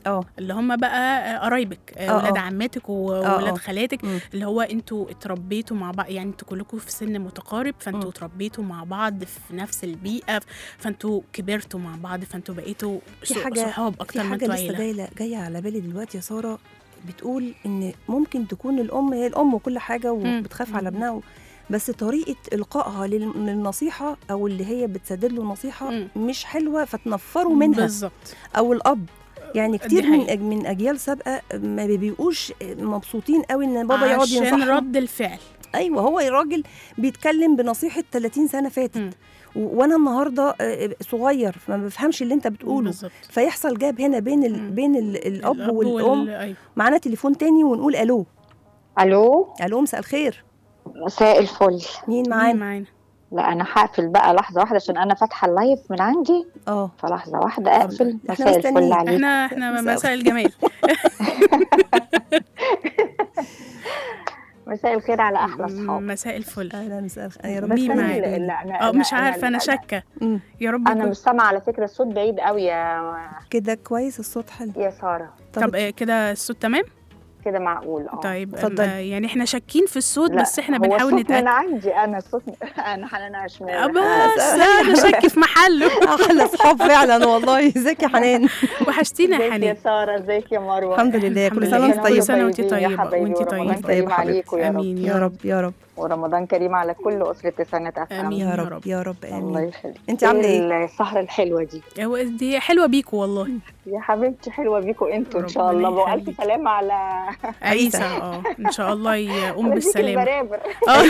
Speaker 2: اه
Speaker 3: اللي هم بقى قرايبك،
Speaker 2: آه،
Speaker 3: ولاد
Speaker 2: آه.
Speaker 3: عماتك
Speaker 2: آه،
Speaker 3: وولاد
Speaker 2: آه.
Speaker 3: خالاتك،
Speaker 2: مم.
Speaker 3: اللي هو انتوا اتربيتوا مع بعض، يعني انتوا كلكم في سن متقارب،
Speaker 2: مم.
Speaker 3: فانتوا اتربيتوا مع بعض في نفس البيئه، فانتوا كبرتوا مع بعض، فانتوا بقيتوا
Speaker 2: في
Speaker 3: ص-
Speaker 2: حاجة
Speaker 3: صحاب
Speaker 2: في
Speaker 3: اكتر من
Speaker 2: حاجة
Speaker 3: انتوا
Speaker 2: لسه
Speaker 3: عيله.
Speaker 2: جاية جاية على بالي دلوقتي يا سارة، بتقول إن ممكن تكون الأم هي الأم وكل حاجة
Speaker 3: مم.
Speaker 2: وبتخاف على
Speaker 3: مم.
Speaker 2: ابنها، بس طريقة إلقائها لل- للنصيحة أو اللي هي بتسدد له نصيحة
Speaker 3: مم.
Speaker 2: مش حلوة فتنفروا منها،
Speaker 3: بالظبط.
Speaker 2: أو الأب. يعني
Speaker 3: دي
Speaker 2: كتير من
Speaker 3: حقيقة.
Speaker 2: أج- من أجيال سابقة ما بيبقوش مبسوطين قوي إن بابا يقعد
Speaker 3: عشان
Speaker 2: ينصحهم.
Speaker 3: رد الفعل.
Speaker 2: أيوة، هو الراجل بيتكلم بنصيحة ثلاثين سنة فاتت،
Speaker 3: مم.
Speaker 2: و- وأنا النهاردة آه، صغير فما بفهمش اللي أنت بتقوله،
Speaker 3: بالظبط.
Speaker 2: فيحصل جاب هنا بين ال...
Speaker 3: مم.
Speaker 2: بين ال... الأب,
Speaker 3: الأب
Speaker 2: والأم.
Speaker 3: وال... أيوة.
Speaker 2: معانا تليفون تاني ونقول ألو.
Speaker 6: الو،
Speaker 2: ألو، مساء الخير،
Speaker 6: مساء الفل.
Speaker 2: مين
Speaker 3: مين
Speaker 2: معانا؟
Speaker 3: معانا؟
Speaker 6: لا انا هقفل بقى لحظه واحده عشان انا فاتحه اللايف من عندي،
Speaker 2: اه
Speaker 6: فلحظه واحده اقفل.
Speaker 2: إحنا
Speaker 6: مساء الفل
Speaker 2: مستنيين.
Speaker 6: عليك.
Speaker 3: احنا احنا
Speaker 2: مساء
Speaker 3: مساء الجمال.
Speaker 6: مساء الخير على احلى اصحاب.
Speaker 3: مساء الفل.
Speaker 2: أهلا، مساء الخير يا رب.
Speaker 3: مين
Speaker 2: تكوني
Speaker 3: معانا؟
Speaker 2: بتقولي.
Speaker 6: لا انا
Speaker 3: اه مش
Speaker 6: لا،
Speaker 3: عارفه، انا
Speaker 6: أنا-
Speaker 3: شاكه.
Speaker 2: مم.
Speaker 3: يا رب
Speaker 6: انا
Speaker 3: يكون.
Speaker 6: مش سامعه على فكره، الصوت بعيد قوي يا
Speaker 2: كده كويس، الصوت حلو.
Speaker 6: يا ساره.
Speaker 3: طب آه، كده الصوت تمام.
Speaker 6: كده معقول؟ اه
Speaker 3: طيب
Speaker 2: اتفضلي.
Speaker 3: آه، يعني احنا شاكين في الصوت،
Speaker 6: لا،
Speaker 3: بس احنا
Speaker 6: هو
Speaker 3: بنحاول
Speaker 6: الصوت من
Speaker 3: نتاكد.
Speaker 6: عندي انا، الصوت انا حنان
Speaker 3: آه،
Speaker 6: عشمان.
Speaker 3: بس انا شاكي في محله.
Speaker 2: احلى اصحاب فعلا والله. ازيك يا حنان؟
Speaker 3: وحشتينا يا
Speaker 6: ازيك يا
Speaker 3: حنان.
Speaker 6: ساره؟ ازيك يا مروه؟
Speaker 2: الحمد لله،
Speaker 3: الحمد
Speaker 2: كل
Speaker 3: لله.
Speaker 2: سنه وانت
Speaker 3: كل
Speaker 2: طيبه.
Speaker 3: سنة وانت
Speaker 6: طيبين يا
Speaker 3: طيبة،
Speaker 6: حبايبي،
Speaker 3: وانت
Speaker 6: ورمضان
Speaker 3: طيبة.
Speaker 6: كريم
Speaker 2: طيبة حبيبتي.
Speaker 6: عليكم يا رب.
Speaker 3: امين
Speaker 2: يا رب يا رب
Speaker 6: ورمضان كريم على كل اسره سنه افهم.
Speaker 3: آمين.
Speaker 2: يا
Speaker 3: يا
Speaker 2: رب
Speaker 3: رب.
Speaker 2: يا رب
Speaker 6: الله
Speaker 2: امين.
Speaker 6: يخليك.
Speaker 2: انت عامله ايه؟
Speaker 6: السهره الحلوه دي
Speaker 3: هو دي حلوه بيكو والله.
Speaker 6: يا حبيبتي، حلوه بيكم انتوا ان شاء
Speaker 3: ربنا
Speaker 6: الله،
Speaker 3: يخليك.
Speaker 6: والف سلامه على
Speaker 3: عيسى اه ان شاء الله يقوم
Speaker 6: على ديك
Speaker 3: بالسلامه.
Speaker 6: البرابر.
Speaker 3: اه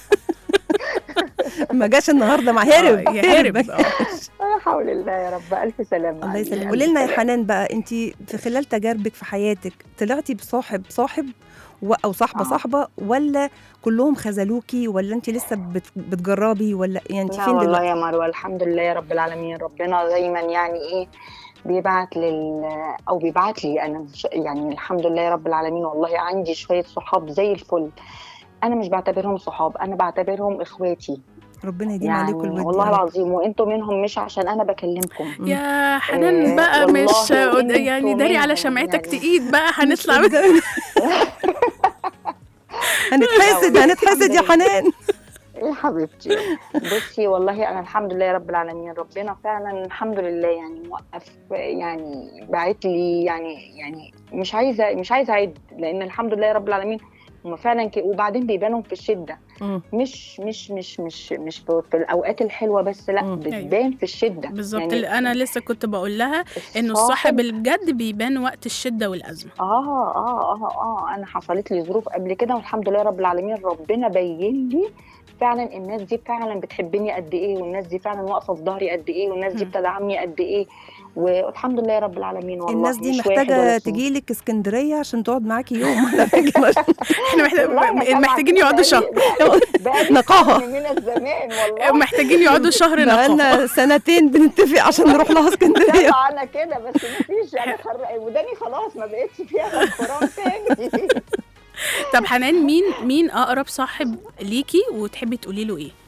Speaker 2: ما جاش النهارده مع هرب
Speaker 3: آه، يا هرب. اه
Speaker 6: لا حول الله يا رب، الف سلامه.
Speaker 2: الله يسلمك.
Speaker 3: آمين.
Speaker 2: قولي لنا يا حنان بقى، انت في خلال تجاربك في حياتك طلعتي بصاحب صاحب و- او صاحبه
Speaker 6: آه.
Speaker 2: صاحبه، ولا كلهم خذلوكي، ولا انت لسه بت- بتجربي، ولا يعني انت
Speaker 6: لا
Speaker 2: فين
Speaker 6: والله
Speaker 2: دلوقتي؟
Speaker 6: يا مروه، الحمد لله يا رب العالمين. ربنا دايما يعني ايه بيبعت لل او بيبعت لي انا، مش- يعني الحمد لله يا رب العالمين. والله عندي شويه صحاب زي الفل، انا مش بعتبرهم صحاب، انا بعتبرهم اخواتي
Speaker 2: ربنا يديم
Speaker 6: يعني،
Speaker 2: عليكم الود
Speaker 6: والله
Speaker 2: يا رب.
Speaker 6: العظيم. وانتوا منهم، مش عشان انا بكلمكم.
Speaker 3: يا حنان
Speaker 6: آه،
Speaker 3: بقى
Speaker 6: والله
Speaker 3: مش
Speaker 6: وانتوا
Speaker 3: يعني داري على
Speaker 6: منهم
Speaker 3: شمعتك
Speaker 6: يعني.
Speaker 3: تقيد بقى، هنطلع
Speaker 2: مش قدامي. هنتحسد هنتحسد يا حنان.
Speaker 6: يا حبيبتي بصي، والله انا الحمد لله يا رب العالمين. ربنا فعلا الحمد لله يعني موقف، يعني باعت لي يعني يعني مش عايزه مش عايزه اعد، لان الحمد لله يا رب العالمين هم فعلا ك... وبعدين بيبانوا في الشده،
Speaker 2: مم.
Speaker 6: مش مش مش مش مش في في الاوقات الحلوه بس، لا
Speaker 2: مم.
Speaker 6: بتبان في الشده
Speaker 3: بالظبط.
Speaker 6: يعني.
Speaker 3: اللي انا لسه كنت بقول لها انه
Speaker 6: الصاحب-
Speaker 3: الصاحب الجد بيبان وقت الشده والازمه.
Speaker 6: اه اه اه اه انا حصلت لي ظروف قبل كده، والحمد لله رب العالمين ربنا بين لي فعلا الناس دي فعلا بتحبني قد ايه، والناس دي فعلا واقفه في ظهري قد ايه، والناس دي
Speaker 3: م.
Speaker 6: بتدعمني قد ايه، والحمد لله رب العالمين. والله
Speaker 2: الناس دي
Speaker 6: مش واحد
Speaker 2: محتاجه
Speaker 6: ولا اتنين.
Speaker 2: تجي لك اسكندريه عشان تقعد معاكي يوم على فكره.
Speaker 3: احنا محتاج...
Speaker 6: والله أنا سامعة
Speaker 3: محتاجين
Speaker 6: كده
Speaker 3: يقعدوا شهر.
Speaker 6: بقالي- بقالي
Speaker 2: نقاهة.
Speaker 6: قرن من الزمان والله.
Speaker 3: محتاجين يقعدوا شهر نقاهه.
Speaker 2: بقالنا سنتين بنتفق عشان نروح لها اسكندريه.
Speaker 6: طبعا انا كده، بس مفيش يعني خر... وداني خلاص ما بقتش فيها القران تاني.
Speaker 3: طب حنان، مين مين اقرب صاحب ليكي وتحبي تقولي له ايه؟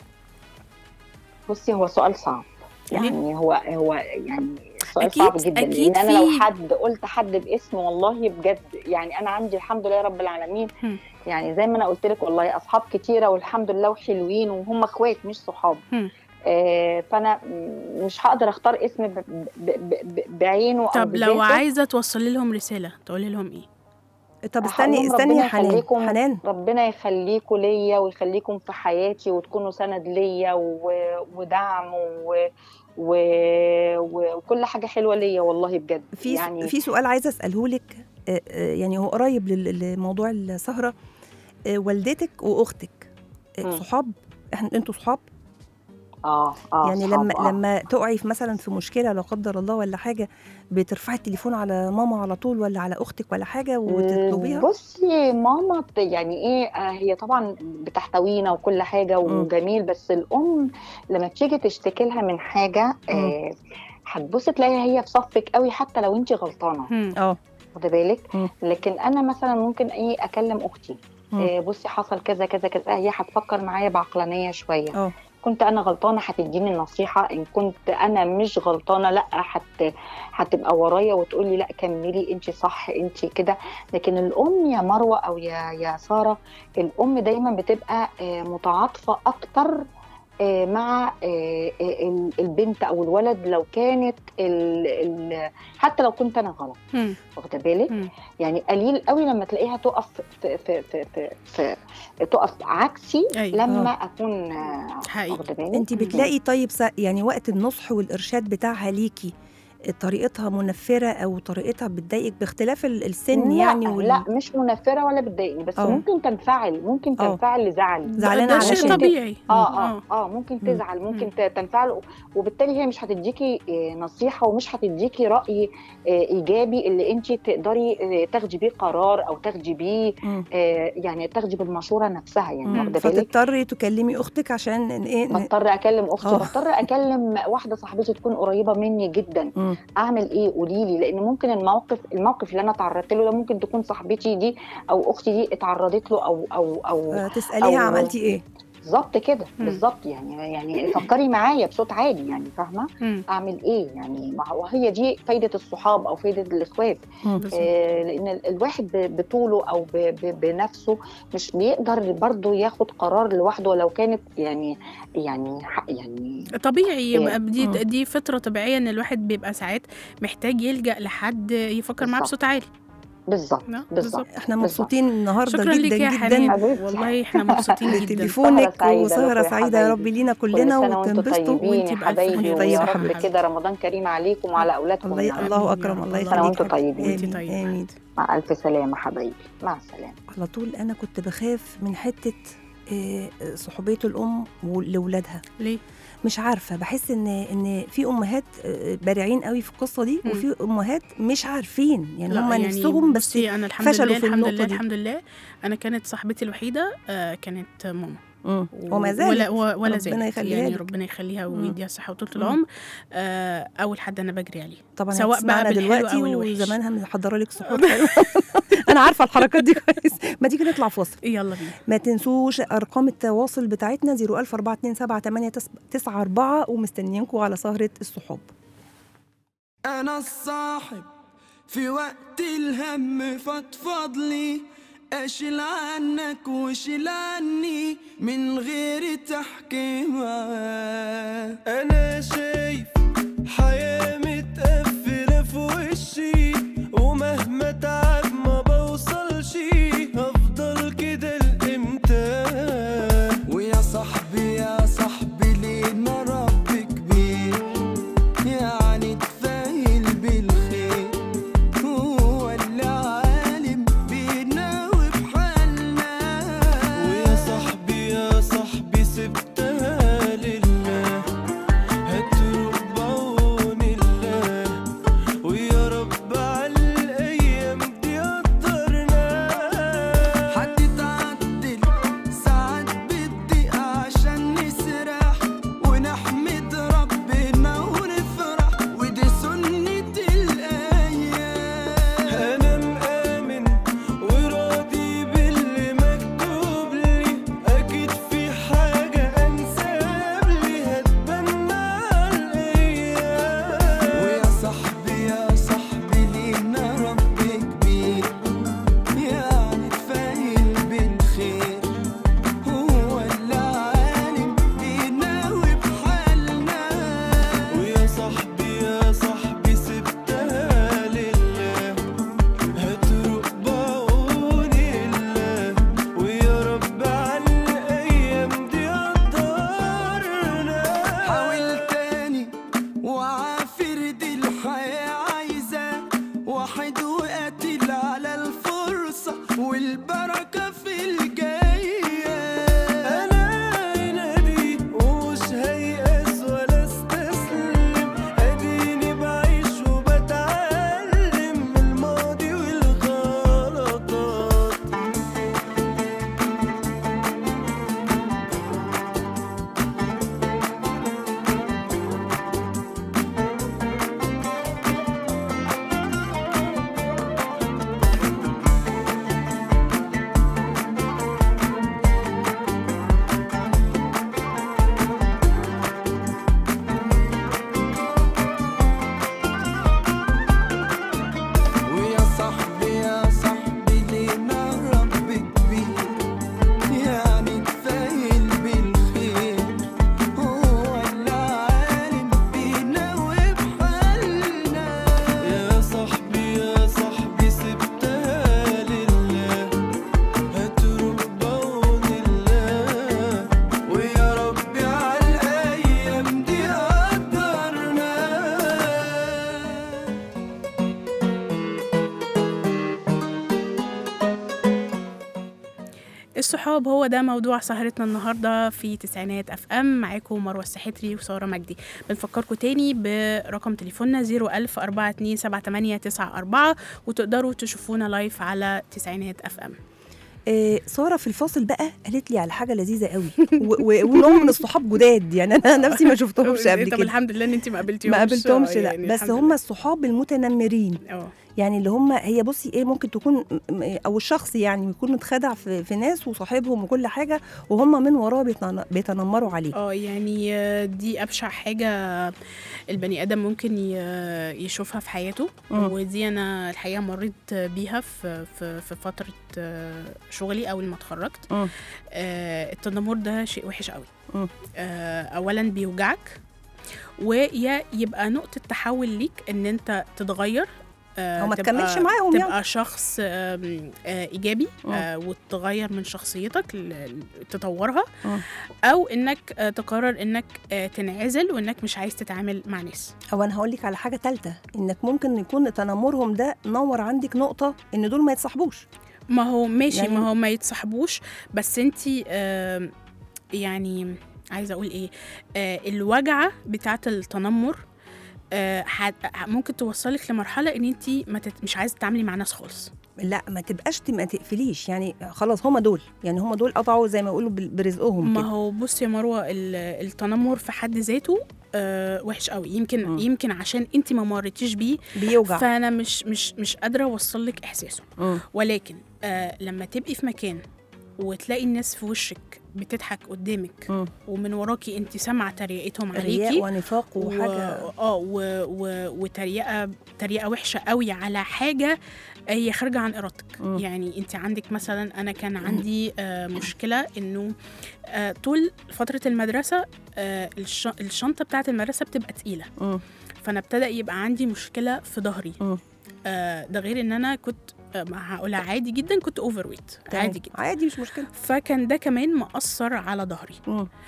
Speaker 6: بصي، هو سؤال صعب
Speaker 3: ليه؟
Speaker 6: يعني، هو هو يعني سؤال
Speaker 3: أكيد-
Speaker 6: صعب جدا،
Speaker 3: أكيد
Speaker 6: لان انا لو
Speaker 3: في-
Speaker 6: حد قلت حد باسم والله بجد يعني، انا عندي الحمد لله رب العالمين
Speaker 3: هم.
Speaker 6: يعني زي ما انا قلت لك، والله اصحاب كتيره والحمد لله وحلوين، وهم اخوات مش صحاب.
Speaker 3: هم.
Speaker 6: آه فانا م- مش هقدر اختار اسم ب- ب- ب- ب- بعينه او
Speaker 3: طب لو
Speaker 6: بذاته.
Speaker 3: عايزه توصلي لهم رساله تقولي لهم ايه؟
Speaker 2: طب
Speaker 6: هقول
Speaker 2: استني
Speaker 6: لهم
Speaker 2: استني يا
Speaker 6: ربنا
Speaker 2: حنان.
Speaker 6: يخليكم-
Speaker 2: حنان
Speaker 6: ربنا يخليكم ليا ويخليكم في حياتي، وتكونوا سند ليا و... ودعم و... و... و... وكل حاجه حلوه ليا والله بجد.
Speaker 2: في
Speaker 6: يعني
Speaker 2: في سؤال عايزه اساله لك، آه، آه، يعني هو قريب لل- لموضوع السهره. آه، والدتك واختك آه،
Speaker 6: مم.
Speaker 2: صحاب؟ احنا انتوا صحاب؟
Speaker 6: اه اه
Speaker 2: يعني
Speaker 6: صحاب،
Speaker 2: لما
Speaker 6: آه.
Speaker 2: لما تقعي في مثلا في مشكله لا قدر الله ولا حاجه، بترفعي التليفون على ماما على طول، ولا على اختك ولا حاجه وتطلبيها؟
Speaker 6: بصي ماما ت- يعني ايه، آه، هي طبعا بتحتوينا وكل حاجه
Speaker 2: مم.
Speaker 6: وجميل، بس الام لما تيجي تشتكي لها من حاجه آه، هتبص تلاقيها هي في صفك قوي حتى لو انت غلطانه،
Speaker 3: هم.
Speaker 2: اه
Speaker 6: واخده بالك.
Speaker 2: مم.
Speaker 6: لكن انا مثلا ممكن ايه اكلم اختي،
Speaker 2: مم.
Speaker 6: آه، بصي حصل كذا كذا كذا، هي هتفكر معايا بعقلانيه شويه.
Speaker 2: اه
Speaker 6: كنت انا غلطانه هتديني النصيحه، ان كنت انا مش غلطانه لا هت هتبقى ورايا وتقول لي لا كملي انت صح انت كده. لكن الام يا مروه او يا يا ساره، الام دايما بتبقى متعاطفه اكتر مع البنت او الولد، لو كانت ال ال حتى لو كنت انا غلط، واخده بالك؟ يعني قليل قوي لما تلاقيها تقف في في في في, في تقف عكسي. أيوة. لما أوه. اكون واخده بالك.
Speaker 2: انت بتلاقي طيب يعني وقت النصح والارشاد بتاعها ليكي طريقتها منفرة أو طريقتها بتضايقك باختلاف السن؟
Speaker 6: لا
Speaker 2: يعني وال...
Speaker 6: لا مش منفرة ولا بتضايقني، بس أوه. ممكن تنفعل ممكن تنفعل لزعل،
Speaker 2: زعلانة
Speaker 3: على شيء طبيعي.
Speaker 6: اه اه اه ممكن تزعل، ممكن م. تنفعل، وبالتالي هي مش هتديكي نصيحة ومش هتديكي رأي إيجابي اللي أنت تقدري تاخدي بيه قرار أو تاخدي بيه يعني تاخدي بالمشورة نفسها. يعني واخدة بالك؟
Speaker 2: فتضطري تكلمي أختك عشان إيه؟
Speaker 6: بضطر أكلم أختي، بضطر أكلم واحدة صاحبتي تكون قريبة مني جدا. م. اعمل ايه؟ قولي لي، لان ممكن الموقف الموقف اللي انا تعرضت له ده ممكن تكون صاحبتي دي او اختي دي اتعرضت له او او او
Speaker 2: تساليها أو عملتي ايه
Speaker 6: بالظبط كده بالظبط. يعني يعني فكري معايا بصوت عالي، يعني فاهمه اعمل ايه؟ يعني ما هو هي دي فايده الصحاب او فايده الاخوات. آه لان الواحد بطوله او ب ب بنفسه مش بيقدر برضه ياخد قرار لوحده، ولو كانت يعني يعني يعني
Speaker 3: طبيعي يبقى دي دي فطره طبيعيه ان الواحد بيبقى ساعات محتاج يلجأ لحد يفكر معاه بصوت عالي.
Speaker 6: بالظبط بالظبط.
Speaker 2: احنا مبسوطين النهارده
Speaker 3: شكرا
Speaker 2: جدا
Speaker 3: جدا والله، احنا مبسوطين جدا
Speaker 2: تليفونك وسهره سعيده يا رب لينا كلنا
Speaker 6: وتنبسطوا وانتي حبايبي ويا رب كده رمضان كريم عليكم وعلى اولادكم.
Speaker 2: الله, الله اكرم. الله يخليك
Speaker 6: وانتم طيبين.
Speaker 2: امين.
Speaker 6: مع الف سلامه حبايبي، مع السلامه.
Speaker 2: على طول انا كنت بخاف من حته صحوبيه الام لاولادها.
Speaker 3: ليه؟
Speaker 2: مش عارفه، بحس ان ان في امهات بارعين قوي في القصه دي م. وفي امهات مش عارفين، يعني هم يعني نفسهم بس
Speaker 3: أنا الحمد
Speaker 2: فشلوا
Speaker 3: لله
Speaker 2: في
Speaker 3: الحمد
Speaker 2: النقطه
Speaker 3: لله
Speaker 2: دي.
Speaker 3: الحمد لله انا كانت صاحبتي الوحيده آه كانت ماما،
Speaker 2: و... وما زالت
Speaker 3: ولا, ولا زالت
Speaker 2: ربنا يخليها
Speaker 3: يعني
Speaker 2: لك.
Speaker 3: ربنا يخليها ويديها الصحه وطول العمر. آه اول حد انا بجري عليه
Speaker 2: طبعا،
Speaker 3: سواء بقى
Speaker 2: دلوقتي وزمانها محضره لك سحور حلو. انا عارفه الحركات دي كويس. ما تيجي نطلع فاصل؟
Speaker 3: يلا بينا.
Speaker 2: ما تنسوش ارقام التواصل بتاعتنا صفر ألف أربعة اتنين سبعة تمانية تسعة أربعة ومستنيينكم على سهره الصحاب.
Speaker 4: انا الصاحب في وقت الهم فضفض لي، أشيل عنك وشيل عني من غير تحكيم. أنا شايف حياة متقفلة في وشي، ومهما تعب ما بوصلش، هفضل كده لإمتى؟ ويا صاحبي يا صاحبي لينا رب كبير، يعني تفايل بالخير، هو اللي عالم بينا وبحالنا. ويا صاحبي يا صاحبي سبتها لله، هتروح بعون
Speaker 3: الصحاب هو ده موضوع سهرتنا النهارده في تسعينات اف ام. معاكم مروه السحتري وساره مجدي. بنفكركم تاني برقم تليفوننا صفر ألف أربعة اتنين سبعة تمانية تسعة أربعة، وتقدروا تشوفونا لايف على تسعينات اف ام.
Speaker 2: إيه ساره في الفاصل بقى قالت لي على حاجه لذيذه قوي ونوع من الصحاب جداد، يعني انا نفسي ما شفتهمش قبل كده.
Speaker 3: طب الحمد لله ان انت ما قابلتيهمش.
Speaker 2: ما قابلتهمش لا،
Speaker 3: يعني
Speaker 2: بس هم الصحاب المتنمرين.
Speaker 3: اه
Speaker 2: يعني اللي هم هي بصي ايه ممكن تكون او الشخص يعني يكون متخدع في, في ناس وصاحبهم وكل حاجه، وهم من وراه بيتنمروا عليه.
Speaker 3: اه يعني دي ابشع حاجه البني ادم ممكن يشوفها في حياته. م. ودي انا الحقيقه مريت بيها في في في فتره شغلي اول ما اتخرجت. آه التنمر ده شيء وحش قوي. آه اولا بيوجعك، ويا يبقى نقطه تحول ليك ان انت تتغير
Speaker 2: أو ما تكملش معاهم،
Speaker 3: تبقى
Speaker 2: يعني.
Speaker 3: شخص آه آه إيجابي، آه وتغير من شخصيتك تطورها، م. أو إنك آه تقرر إنك آه تنعزل وإنك مش عايز تتعامل مع ناس.
Speaker 2: أو أنا هقولك على حاجة تالتة، إنك ممكن يكون تنمرهم ده نور عندك نقطة إن دول ما يتصاحبوش.
Speaker 3: ما هو ماشي، يعني ما هو ما يتصاحبوش، بس أنتي آه يعني عايزة أقول إيه، آه الوجعة بتاعة التنمر آه ممكن توصلك لمرحلة ان انتي تت... مش عايزة تتعاملي مع ناس خالص.
Speaker 2: لا ما تبقاش ما تقفليش، يعني خلاص هما دول، يعني هما دول قطعوا زي ما يقولوا برزقهم.
Speaker 3: ما هو بص يا مروة، التنمر في حد ذاته آه وحش قوي. يمكن م. يمكن عشان انتي ما مرتيش بيه
Speaker 2: بيوجع،
Speaker 3: فانا مش مش مش قادرة اوصلك احساسه. م. ولكن آه لما تبقي في مكان وتلاقي الناس في وشك بتضحك قدامك، م. ومن وراكي انت سامعه تريقتهم عليكي،
Speaker 2: رياء ونفاق وحاجه
Speaker 3: اه وتريقه تريقه وحشه قوي على حاجه هي خارجه عن ارادتك. م. يعني انت عندك مثلا، انا كان عندي آه مشكله انه آه طول فتره المدرسه آه الش... الشنطه بتاعه المدرسه بتبقى تقيله، م. فانا ابتدى يبقى عندي مشكله في ظهري. آه ده غير ان انا كنت هقولها عادي جدا، كنت اوفر ويت عادي جدا،
Speaker 2: عادي مش مشكله،
Speaker 3: فكان ده كمان مأثر على ظهري.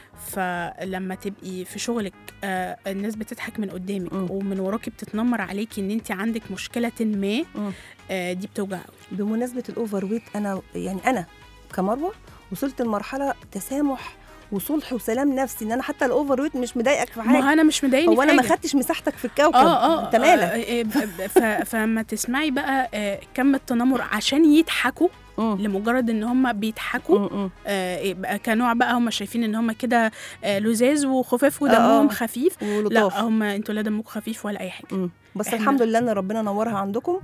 Speaker 3: فلما تبقي في شغلك آه الناس بتضحك من قدامك، م. ومن وراكي بتتنمر عليكي ان انت عندك مشكله ما، آه دي بتوجع.
Speaker 2: بمناسبه الاوفر ويت، انا يعني انا كمروه وصلت لمرحله تسامح وصلح وسلام نفسي، ان انا حتى الاوفر ويت مش مضايقك في حاجه.
Speaker 3: ما انا مش مضايقني
Speaker 2: هو انا ما خدتش مساحتك في الكوكب.
Speaker 3: اه اه
Speaker 2: انت مالك؟
Speaker 3: فما تسمعي بقى آه كم التنمر عشان يضحكوا، لمجرد ان هم بيضحكوا آه كنوع بقى هم شايفين ان هم كده آه لزاز وخفاف ودمهم خفيف. لا هم انتوا لا دمكم خفيف ولا اي حاجه.
Speaker 2: مم. بس الحمد لله ان ربنا نورها عندكم،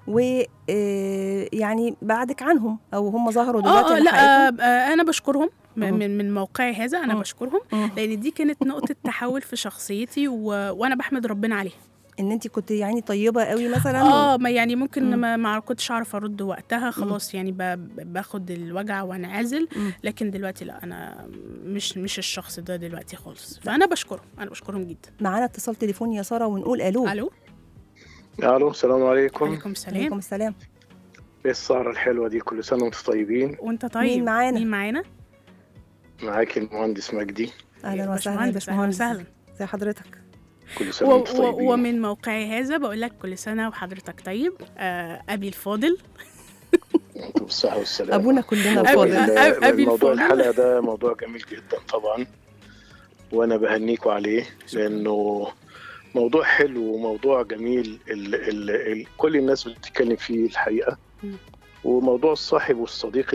Speaker 2: ويعني بعدك عنهم او هم ظهروا دلوقتي.
Speaker 3: اه لا آه انا بشكرهم من من موقعي هذا، انا م. بشكرهم م. لان دي كانت نقطه تحول في شخصيتي، و... وانا بحمد ربنا عليها.
Speaker 2: ان انت كنت يعني طيبه قوي مثلا.
Speaker 3: اه ما يعني ممكن م. ما, ما كنتش اعرف ارد وقتها، خلاص م. يعني ب... باخد الوجع وانعزل، لكن دلوقتي لا، انا مش مش الشخص ده دلوقتي خالص، فانا بشكرهم، انا بشكرهم جدا.
Speaker 2: معانا اتصال تليفوني يا ساره، ونقول الو.
Speaker 3: الو
Speaker 7: الو السلام عليكم.
Speaker 3: وعليكم السلام.
Speaker 2: وعليكم السلام.
Speaker 7: ايه السهره الحلوه دي، كل سنه وانتم طيبين.
Speaker 3: وانت طيب.
Speaker 2: مين معانا؟
Speaker 3: مين معانا؟
Speaker 7: معاكي المهندس مجدي.
Speaker 2: اهلا وسهلا يا باشمهندس، ازي حضرتك؟
Speaker 7: كل سنه وانتم طيبين.
Speaker 3: ومن موقعي هذا بقول لك كل سنه وحضرتك طيب. آه ابي الفاضل.
Speaker 7: انتم بالصحه والسلامه.
Speaker 2: ابونا كلنا الفاضل.
Speaker 7: أبي موضوع الحلقه ده موضوع جميل جدا طبعا، وانا بهنيكوا عليه لانه موضوع حلو وموضوع جميل، ال ال ال كل الناس بتتكلم فيه الحقيقه. م. وموضوع الصاحب والصديق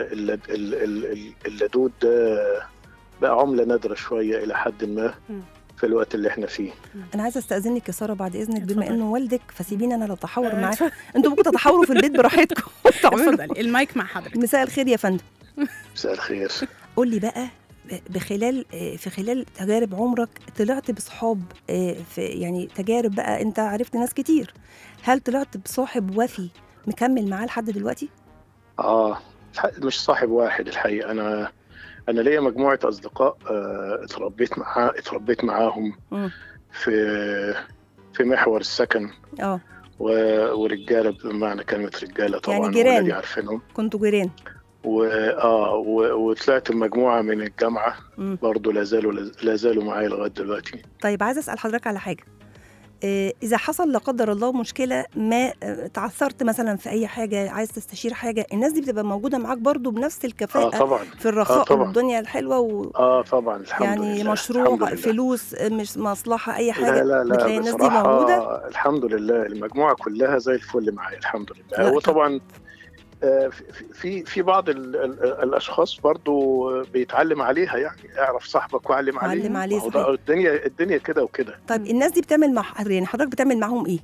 Speaker 7: اللدود ده بقى عملة نادرة شوية إلى حد ما في الوقت اللي احنا فيه.
Speaker 2: أنا عايزة أستأذنك يا سارة بعد إذنك، بما إنه والدك فسيبيني أنا لو تحاور معاك. أنتوا ممكن تتحاوروا في البيت براحتكم.
Speaker 3: اتفضلي المايك مع حضرتك.
Speaker 2: مساء الخير يا فندم.
Speaker 7: مساء الخير.
Speaker 2: قول لي بقى، بخلال في خلال تجارب عمرك طلعت بصحاب، في يعني تجارب بقى أنت عرفت ناس كتير، هل طلعت بصاحب وفي مكمل معاه لحد دلوقتي؟
Speaker 7: آه مش صاحب واحد الحقيقة، أنا أنا ليا مجموعة أصدقاء آه اتربيت معاه اتربيت معاهم م. في في محور السكن.
Speaker 2: اه
Speaker 7: ورجالة بمعنى كلمة رجالة طبعا،
Speaker 2: يعني جيران
Speaker 7: عارفينهم.
Speaker 2: كنتوا جيران.
Speaker 7: وآه وطلعت مجموعة من الجامعة م. برضو لازالوا لازالوا معايا لغاية دلوقتي.
Speaker 2: طيب عايز أسأل حضرتك على حاجة، آه، اذا حصل لا قدر الله مشكله ما، آه، تعثرت مثلا في اي حاجه، عايز تستشير حاجه، الناس دي بتبقى موجوده معاك برضو بنفس الكفاءه
Speaker 7: اه طبعا
Speaker 2: في الرخاء
Speaker 7: آه طبعا.
Speaker 2: والدنيا الحلوه و...
Speaker 7: اه طبعا الحمد
Speaker 2: يعني
Speaker 7: لله.
Speaker 2: مشروع
Speaker 7: الحمد لله.
Speaker 2: فلوس، آه، مش مصلحه، اي حاجه
Speaker 7: لا لا لا
Speaker 2: بتلاقي الناس دي
Speaker 7: بصراحة
Speaker 2: موجوده.
Speaker 7: الحمد لله المجموعة كلها زي الفل معايا الحمد لله.
Speaker 2: لا،
Speaker 7: هو
Speaker 2: طب-
Speaker 7: طبعا آه، في في في بعض ال ال الاشخاص برضو بيتعلم عليها، يعني اعرف صاحبك وعلم عليه.
Speaker 2: علم عليه،
Speaker 7: ما هو ده
Speaker 2: صحيح.
Speaker 7: الدنيا الدنيا كده وكده.
Speaker 2: طيب الناس دي بتعمل مع يعني حضرتك بتعمل معاهم ايه؟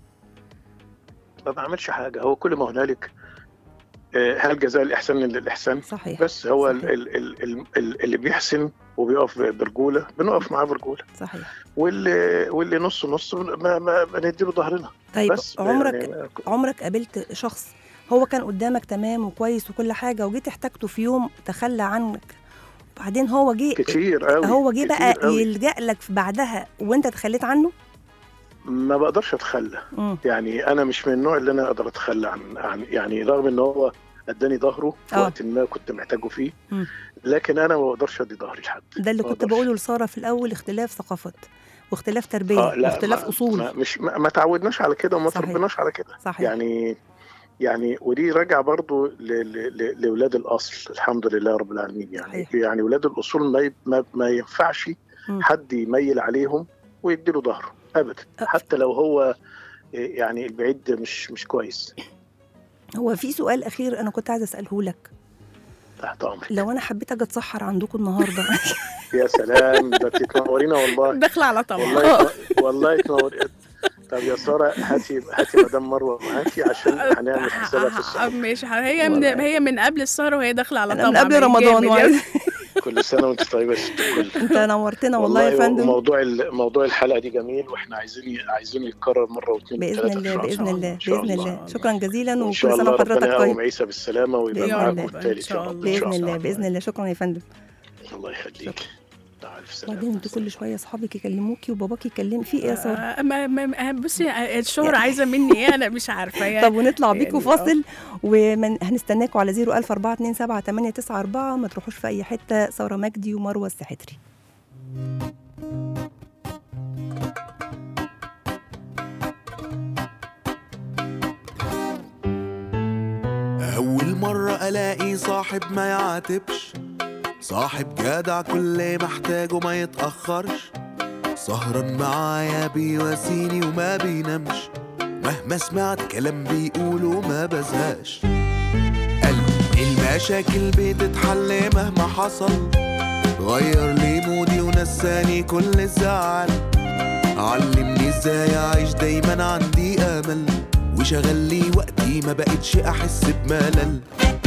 Speaker 7: ما بعملش حاجة، هو كل ما هنالك آه، هل جزاء الإحسان إلا الإحسان.
Speaker 2: صحيح.
Speaker 7: بس هو ال
Speaker 2: صحيح.
Speaker 7: ال ال ال ال اللي بيحسن وبيقف برجولة بنقف معاه برجولة،
Speaker 2: صحيح.
Speaker 7: واللي واللي نص نص ما ما بنديله ظهرنا.
Speaker 2: طيب
Speaker 7: بس
Speaker 2: عمرك
Speaker 7: يعني
Speaker 2: عمرك قابلت شخص هو كان قدامك تمام وكويس وكل حاجه، وجيت احتاجته في يوم تخلى عنك، وبعدين هو جه
Speaker 7: كتير قوي،
Speaker 2: هو جه بقى
Speaker 7: كتير قوي.
Speaker 2: يلجأ لك بعدها وانت تخليت عنه؟
Speaker 7: ما بقدرش اتخلى،
Speaker 2: مم.
Speaker 7: يعني انا مش من النوع اللي انا اقدر اتخلى عن, عن يعني رغم ان هو اداني ظهره في
Speaker 2: آه.
Speaker 7: وقت ما كنت محتاجه فيه،
Speaker 2: مم.
Speaker 7: لكن انا ما بقدرش ادي ظهري لحد.
Speaker 2: ده اللي
Speaker 7: ما
Speaker 2: كنت
Speaker 7: أقدرش.
Speaker 2: بقوله لساره في الاول، اختلاف ثقافات واختلاف تربيه
Speaker 7: آه لا
Speaker 2: واختلاف
Speaker 7: ما
Speaker 2: اصول.
Speaker 7: ما مش ما, ما تعودناش على كده وما
Speaker 2: صحيح.
Speaker 7: تربناش على كده.
Speaker 2: صحيح.
Speaker 7: يعني يعني ودي راجع برضو لاولاد الاصل الحمد لله رب العالمين. يعني
Speaker 2: صحيح.
Speaker 7: يعني اولاد الاصول ما ما, ما ينفعش
Speaker 2: مم.
Speaker 7: حد يميل عليهم ويديله ظهره ابدا، حتى لو هو يعني البعيد مش مش كويس.
Speaker 2: هو في سؤال اخير انا كنت عايزه اساله لك،
Speaker 7: تحت امرك.
Speaker 2: لو انا حبيت اجي اتسحر عندكم النهارده
Speaker 7: يا سلام، ده تنورينا والله.
Speaker 3: داخله على طمع.
Speaker 7: والله والله تنوري. طب يا ساره هاتي هاتي مدام مروه معاكي عشان هنعمل حسابها في السحر.
Speaker 3: ماشي، هي من هي من قبل السهره وهي داخله على
Speaker 2: أنا
Speaker 3: طمع
Speaker 2: من قبل رمضان وعايز
Speaker 7: كل سنه وانت طيبه يا ست الكل.
Speaker 2: انت نورتنا والله يا فندم.
Speaker 7: موضوع موضوع الحلقه دي جميل، واحنا عايزين عايزين يتكرر مره واثنين
Speaker 2: باذن
Speaker 7: وثلاثه
Speaker 2: الله باذن الله
Speaker 7: شاء
Speaker 2: باذن الله. شكرا جزيلا
Speaker 7: وان
Speaker 2: وكل
Speaker 7: شاء
Speaker 2: سنه
Speaker 7: الله
Speaker 2: وحضرتك
Speaker 7: ربنا
Speaker 2: طيب.
Speaker 7: يقوم عيسى بالسلامه ويبقى
Speaker 2: بإذن
Speaker 7: معاكم
Speaker 2: الله.
Speaker 7: الثالث يا رب.
Speaker 2: باذن الله باذن الله. شكرا يا فندم.
Speaker 7: الله يخليك.
Speaker 2: وبعدين انتوا كل شويه اصحابك يكلموكي وباباكي يكلم في ايه يا ساره؟
Speaker 3: آه، ما- ما- بصي الشهرة عايزه مني ايه، انا مش عارفه يعني.
Speaker 2: طب ونطلع بيكوا
Speaker 3: يعني
Speaker 2: فاصل وهنستناكوا على صفر ألف أربعة اتنين سبعة تمانية تسعة أربعة. ما تروحوش في اي حته. ساره مجدي ومروه السحتري.
Speaker 8: أول مرة ألاقي صاحب ما يعاتبش، صاحب جدع كل محتاجه ما يتأخرش، سهران معايا بيواسيني وما بينامش، مهما سمعت كلام بيقوله ما بزهقش. قلبي المشاكل بتتحل مهما حصل، غير لي مودي ونساني كل الزعل، علمني ازاي اعيش دايما عندي امل، وشغل لي وقتي ما بقتش احس بملل.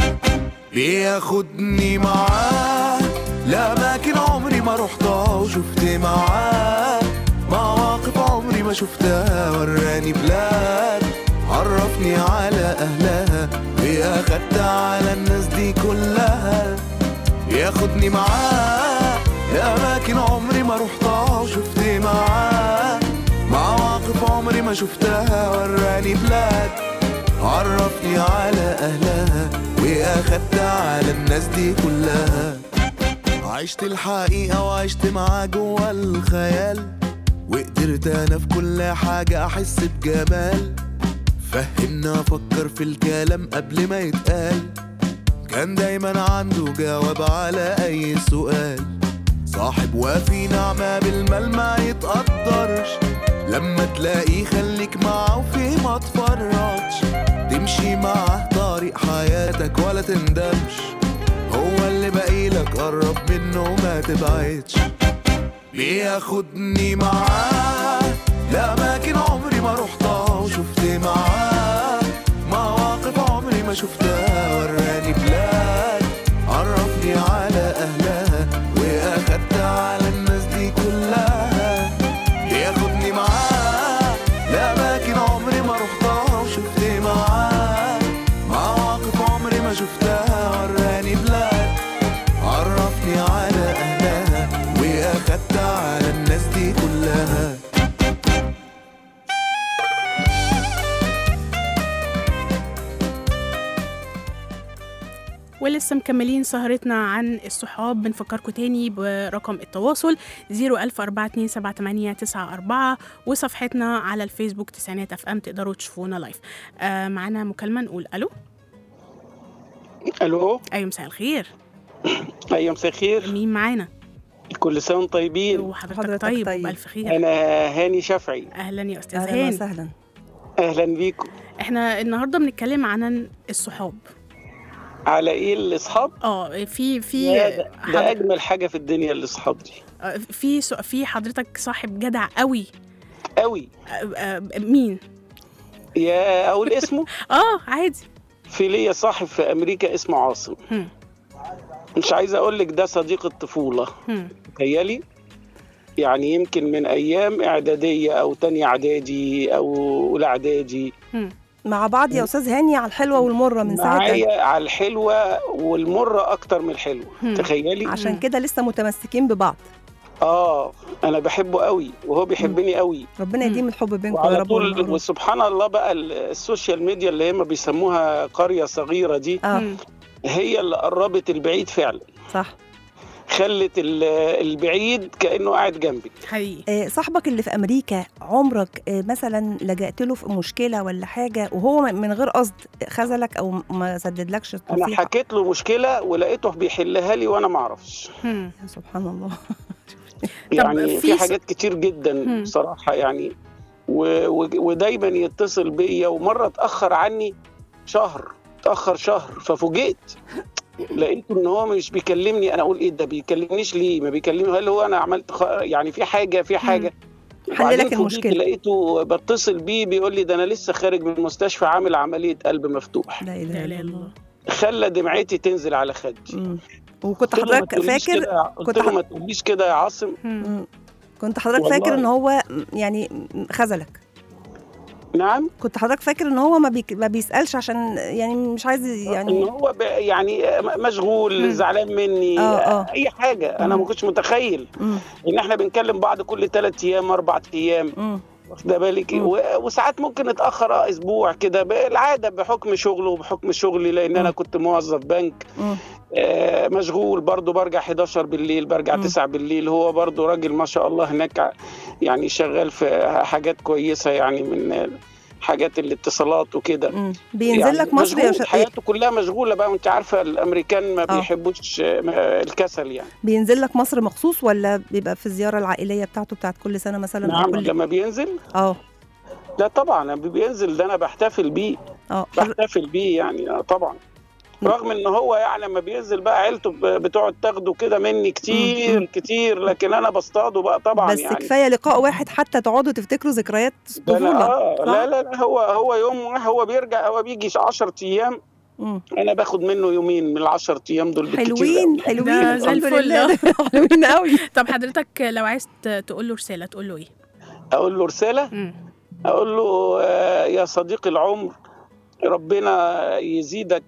Speaker 8: بياخدني معاه لأماكن عمري ما رحتها، وشفت معاه مواقف عمري ما شفتها، وراني بلاد عرفني على أهلها، وأخدت على الناس دي كلها. ياخدني معاه لأماكن عمري ما رحتها، وشفت معاه مواقف عمري ما شفتها، وراني بلاد عرفني على أهلها، وأخدت على الناس دي كلها. عشت الحقيقة وعشت معاه جوا الخيال، وقدرت أنا في كل حاجة أحس بجمال، فهمنا أفكر في الكلام قبل ما يتقال، كان دايما عنده جواب على أي سؤال، صاحب وفي نعمة بالمال ما يتقدرش، لما تلاقيه خليك معه وفيه ما تفرطش، تمشي معه طريق حياتك ولا تندمش، هو اللي باقيلك قرب منه ما تبعدش. بياخدني معاه لأماكن عمري ما رحتها، وشفت معاه مواقف عمري ما شفتها، وراني بلاد عرفني على أهلها، وأخدت على الناس دي كلها. بياخدني معاه لأماكن عمري ما رحتها، وشفت معاه مواقف عمري ما شفتها، وراني بلاد عرفني على أهلها، وأخدت على الناس دي كلها.
Speaker 3: ولسه مكملين سهرتنا عن الصحاب. بنفكركم تاني برقم التواصل صفر ألف أربعة اتنين سبعة تمانية تسعة أربعة وصفحتنا على الفيسبوك تسعينات اف ام، تقدروا تشوفونا لايف. آه معانا مكالمة، نقول ألو.
Speaker 9: الو.
Speaker 3: أيوة مساء الخير.
Speaker 9: ايوه مساء الخير.
Speaker 3: مين معانا؟
Speaker 9: كل سنه وانتم طيبين.
Speaker 3: وحضرتك طيب, طيب. بألف خير.
Speaker 9: انا هاني شافعي.
Speaker 3: اهلا يا استاذ
Speaker 2: أهلاً
Speaker 3: هاني.
Speaker 2: وسهلا.
Speaker 9: اهلا بيكم.
Speaker 3: احنا النهارده بنتكلم عن الصحاب.
Speaker 9: على ايه الاصحاب؟
Speaker 3: اه في في
Speaker 9: ده, ده اجمل حاجه في الدنيا الاصحاب دي.
Speaker 3: في في حضرتك صاحب جدع قوي
Speaker 9: قوي.
Speaker 3: مين؟
Speaker 9: يا اقول اسمه؟
Speaker 3: اه عادي.
Speaker 9: في ليا صاحب في امريكا اسمه عاصم. هم. مش عايز اقول لك ده صديق الطفوله. تخيلي، يعني يمكن من ايام اعداديه او تانية اعدادي او اولى اعدادي
Speaker 2: مع بعض يا استاذ هاني، على الحلوه والمره من ساعتها.
Speaker 9: معايا على الحلوه والمره اكتر من الحلوه. تخيلي،
Speaker 2: عشان كده لسه متمسكين ببعض.
Speaker 9: اه انا بحبه قوي وهو بيحبني قوي.
Speaker 2: ربنا يديم الحب بينكم
Speaker 9: يا رب. وسبحان الله بقى السوشيال ميديا اللي هم بيسموها قريه صغيره دي آه. هي اللي قربت البعيد فعلا.
Speaker 2: صح.
Speaker 9: خلت البعيد كأنه قاعد جنبي.
Speaker 3: حقيقي.
Speaker 2: آه صاحبك اللي في أمريكا عمرك آه مثلا لجأت له في مشكلة ولا حاجة وهو من غير قصد خذلك أو ما سددلكش النصيحة؟
Speaker 9: أنا حكيت له مشكلة ولقيته بيحلها لي وأنا ما أعرفش.
Speaker 2: سبحان الله.
Speaker 9: يعني في حاجات كتير جدا بصراحة يعني، ودايما يتصل بيا، ومرة اتأخر عني شهر، اتأخر شهر ففوجئت لقيته ان هو مش بيكلمني. انا اقول ايه ده بيكلمنيش ليه؟ ما بيكلمني. هل هو انا عملت خ... يعني في حاجه في حاجه
Speaker 2: حل لك المشكله؟
Speaker 9: لقيته بتصل بيه بيقول لي ده انا لسه خارج من المستشفى عامل عمليه قلب مفتوح.
Speaker 2: لا اله الا الله.
Speaker 9: خلى دمعتي تنزل على خدي.
Speaker 2: وكنت حضرتك فاكر
Speaker 9: قلت له ما تقوليش كده يا عاصم.
Speaker 2: مم. كنت حضرتك فاكر ان هو يعني خذلك؟
Speaker 9: نعم.
Speaker 2: كنت حضرتك فاكر ان هو ما, بيك... ما بيسألش عشان يعني مش عايز يعني
Speaker 9: ان هو ب... يعني مشغول مم. زعلان مني
Speaker 2: آه آه.
Speaker 9: اي حاجه. مم. انا ما كنتش متخيل مم. ان احنا بنكلم بعض كل ثلاث ايام اربع ايام، واخده بالك. و... وساعات ممكن نتاخر اه اسبوع كده بالعاده بحكم شغله وبحكم شغلي، لان مم. انا كنت موظف بنك. آه مشغول برضو، برجع حداشر بالليل، برجع مم. تسعة بالليل. هو برضو راجل ما شاء الله هناك يعني شغال في حاجات كويسه، يعني من حاجات الاتصالات وكده.
Speaker 2: بينزل يعني لك مصر
Speaker 9: يا حياته كلها مشغوله بقى، وانت عارفه الامريكان ما أوه. بيحبوش الكسل يعني.
Speaker 2: بينزل لك مصر مخصوص ولا بيبقى في الزياره العائليه بتاعته بتاعت كل سنه مثلا؟
Speaker 9: نعم
Speaker 2: كل...
Speaker 9: لما بينزل
Speaker 2: اه
Speaker 9: لا طبعا بينزل، ده انا بحتفل بيه. اه بحتفل بيه يعني طبعا. رغم ان هو يعني لما بينزل بقى عيلته بتقعد تاخده كده مني كتير كتير، لكن انا بصطاده بقى طبعا.
Speaker 2: بس
Speaker 9: يعني
Speaker 2: كفايه لقاء واحد حتى تقعدوا تفتكروا ذكريات طفوله.
Speaker 9: آه لا لا لا هو هو يوم هو بيرجع، هو بيجي عشرة ايام، مم. انا باخد منه يومين من العشر ايام دول.
Speaker 2: حلوين حلوين
Speaker 3: زي الفل.
Speaker 2: حلوين قوي.
Speaker 3: طب حضرتك لو عايز تقول له رساله تقول له ايه؟
Speaker 9: اقول له رساله مم. اقول له آه يا صديق العمر، ربنا يزيدك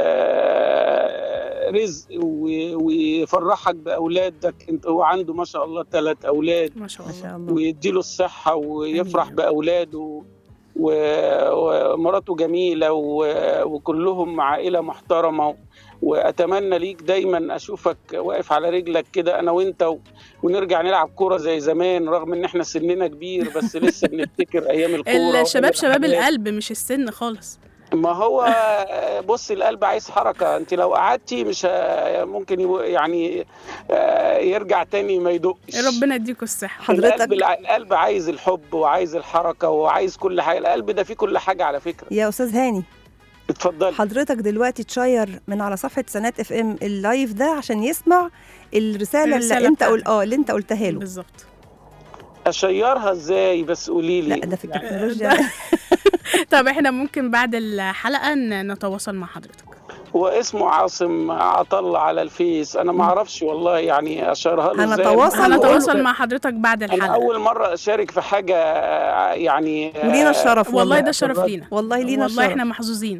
Speaker 9: رزق ويفرحك بأولادك. انت هو عنده ما شاء الله ثلاث أولاد
Speaker 3: ما شاء الله،
Speaker 9: ويديله الصحة ويفرح بأولاده، ومراته جميلة وكلهم عائلة محترمة. وأتمنى ليك دايما أشوفك واقف على رجلك كده أنا وإنت، ونرجع نلعب كورة زي زمان، رغم إن إحنا سننا كبير بس لسه بنفتكر أيام الكورة.
Speaker 3: الشباب شباب القلب مش السن خالص.
Speaker 9: ما هو بص القلب عايز حركة، انت لو قعدتي مش ممكن يعني يرجع تاني ما يدقش.
Speaker 3: ربنا يديكوا الصحة.
Speaker 9: حضرتك القلب عايز الحب وعايز الحركة وعايز كل حاجة. القلب ده فيه كل حاجة على فكرة.
Speaker 2: يا أستاذ هاني
Speaker 9: اتفضل.
Speaker 2: حضرتك دلوقتي تشير من على صفحة سنات اف ام اللايف ده عشان يسمع الرسالة, الرسالة اللي انت قل... اه اللي انت قلتها له.
Speaker 3: بالظبط.
Speaker 9: اشيرها ازاي بس قولي لي؟
Speaker 2: لا ده في التكنولوجيا.
Speaker 3: طب احنا ممكن بعد الحلقة نتواصل مع حضرتك.
Speaker 9: هو اسمه عاصم عطله على الفيس، انا ما اعرفش والله يعني اشارها له ازاي.
Speaker 3: هنتواصل هنتواصل مع حضرتك بعد الحلقة.
Speaker 9: انا اول مرة اشارك في حاجة يعني،
Speaker 2: ولينا الشرف
Speaker 3: والله. ده شرف لينا
Speaker 2: والله لينا
Speaker 3: والله
Speaker 2: الشرف.
Speaker 3: احنا محظوظين.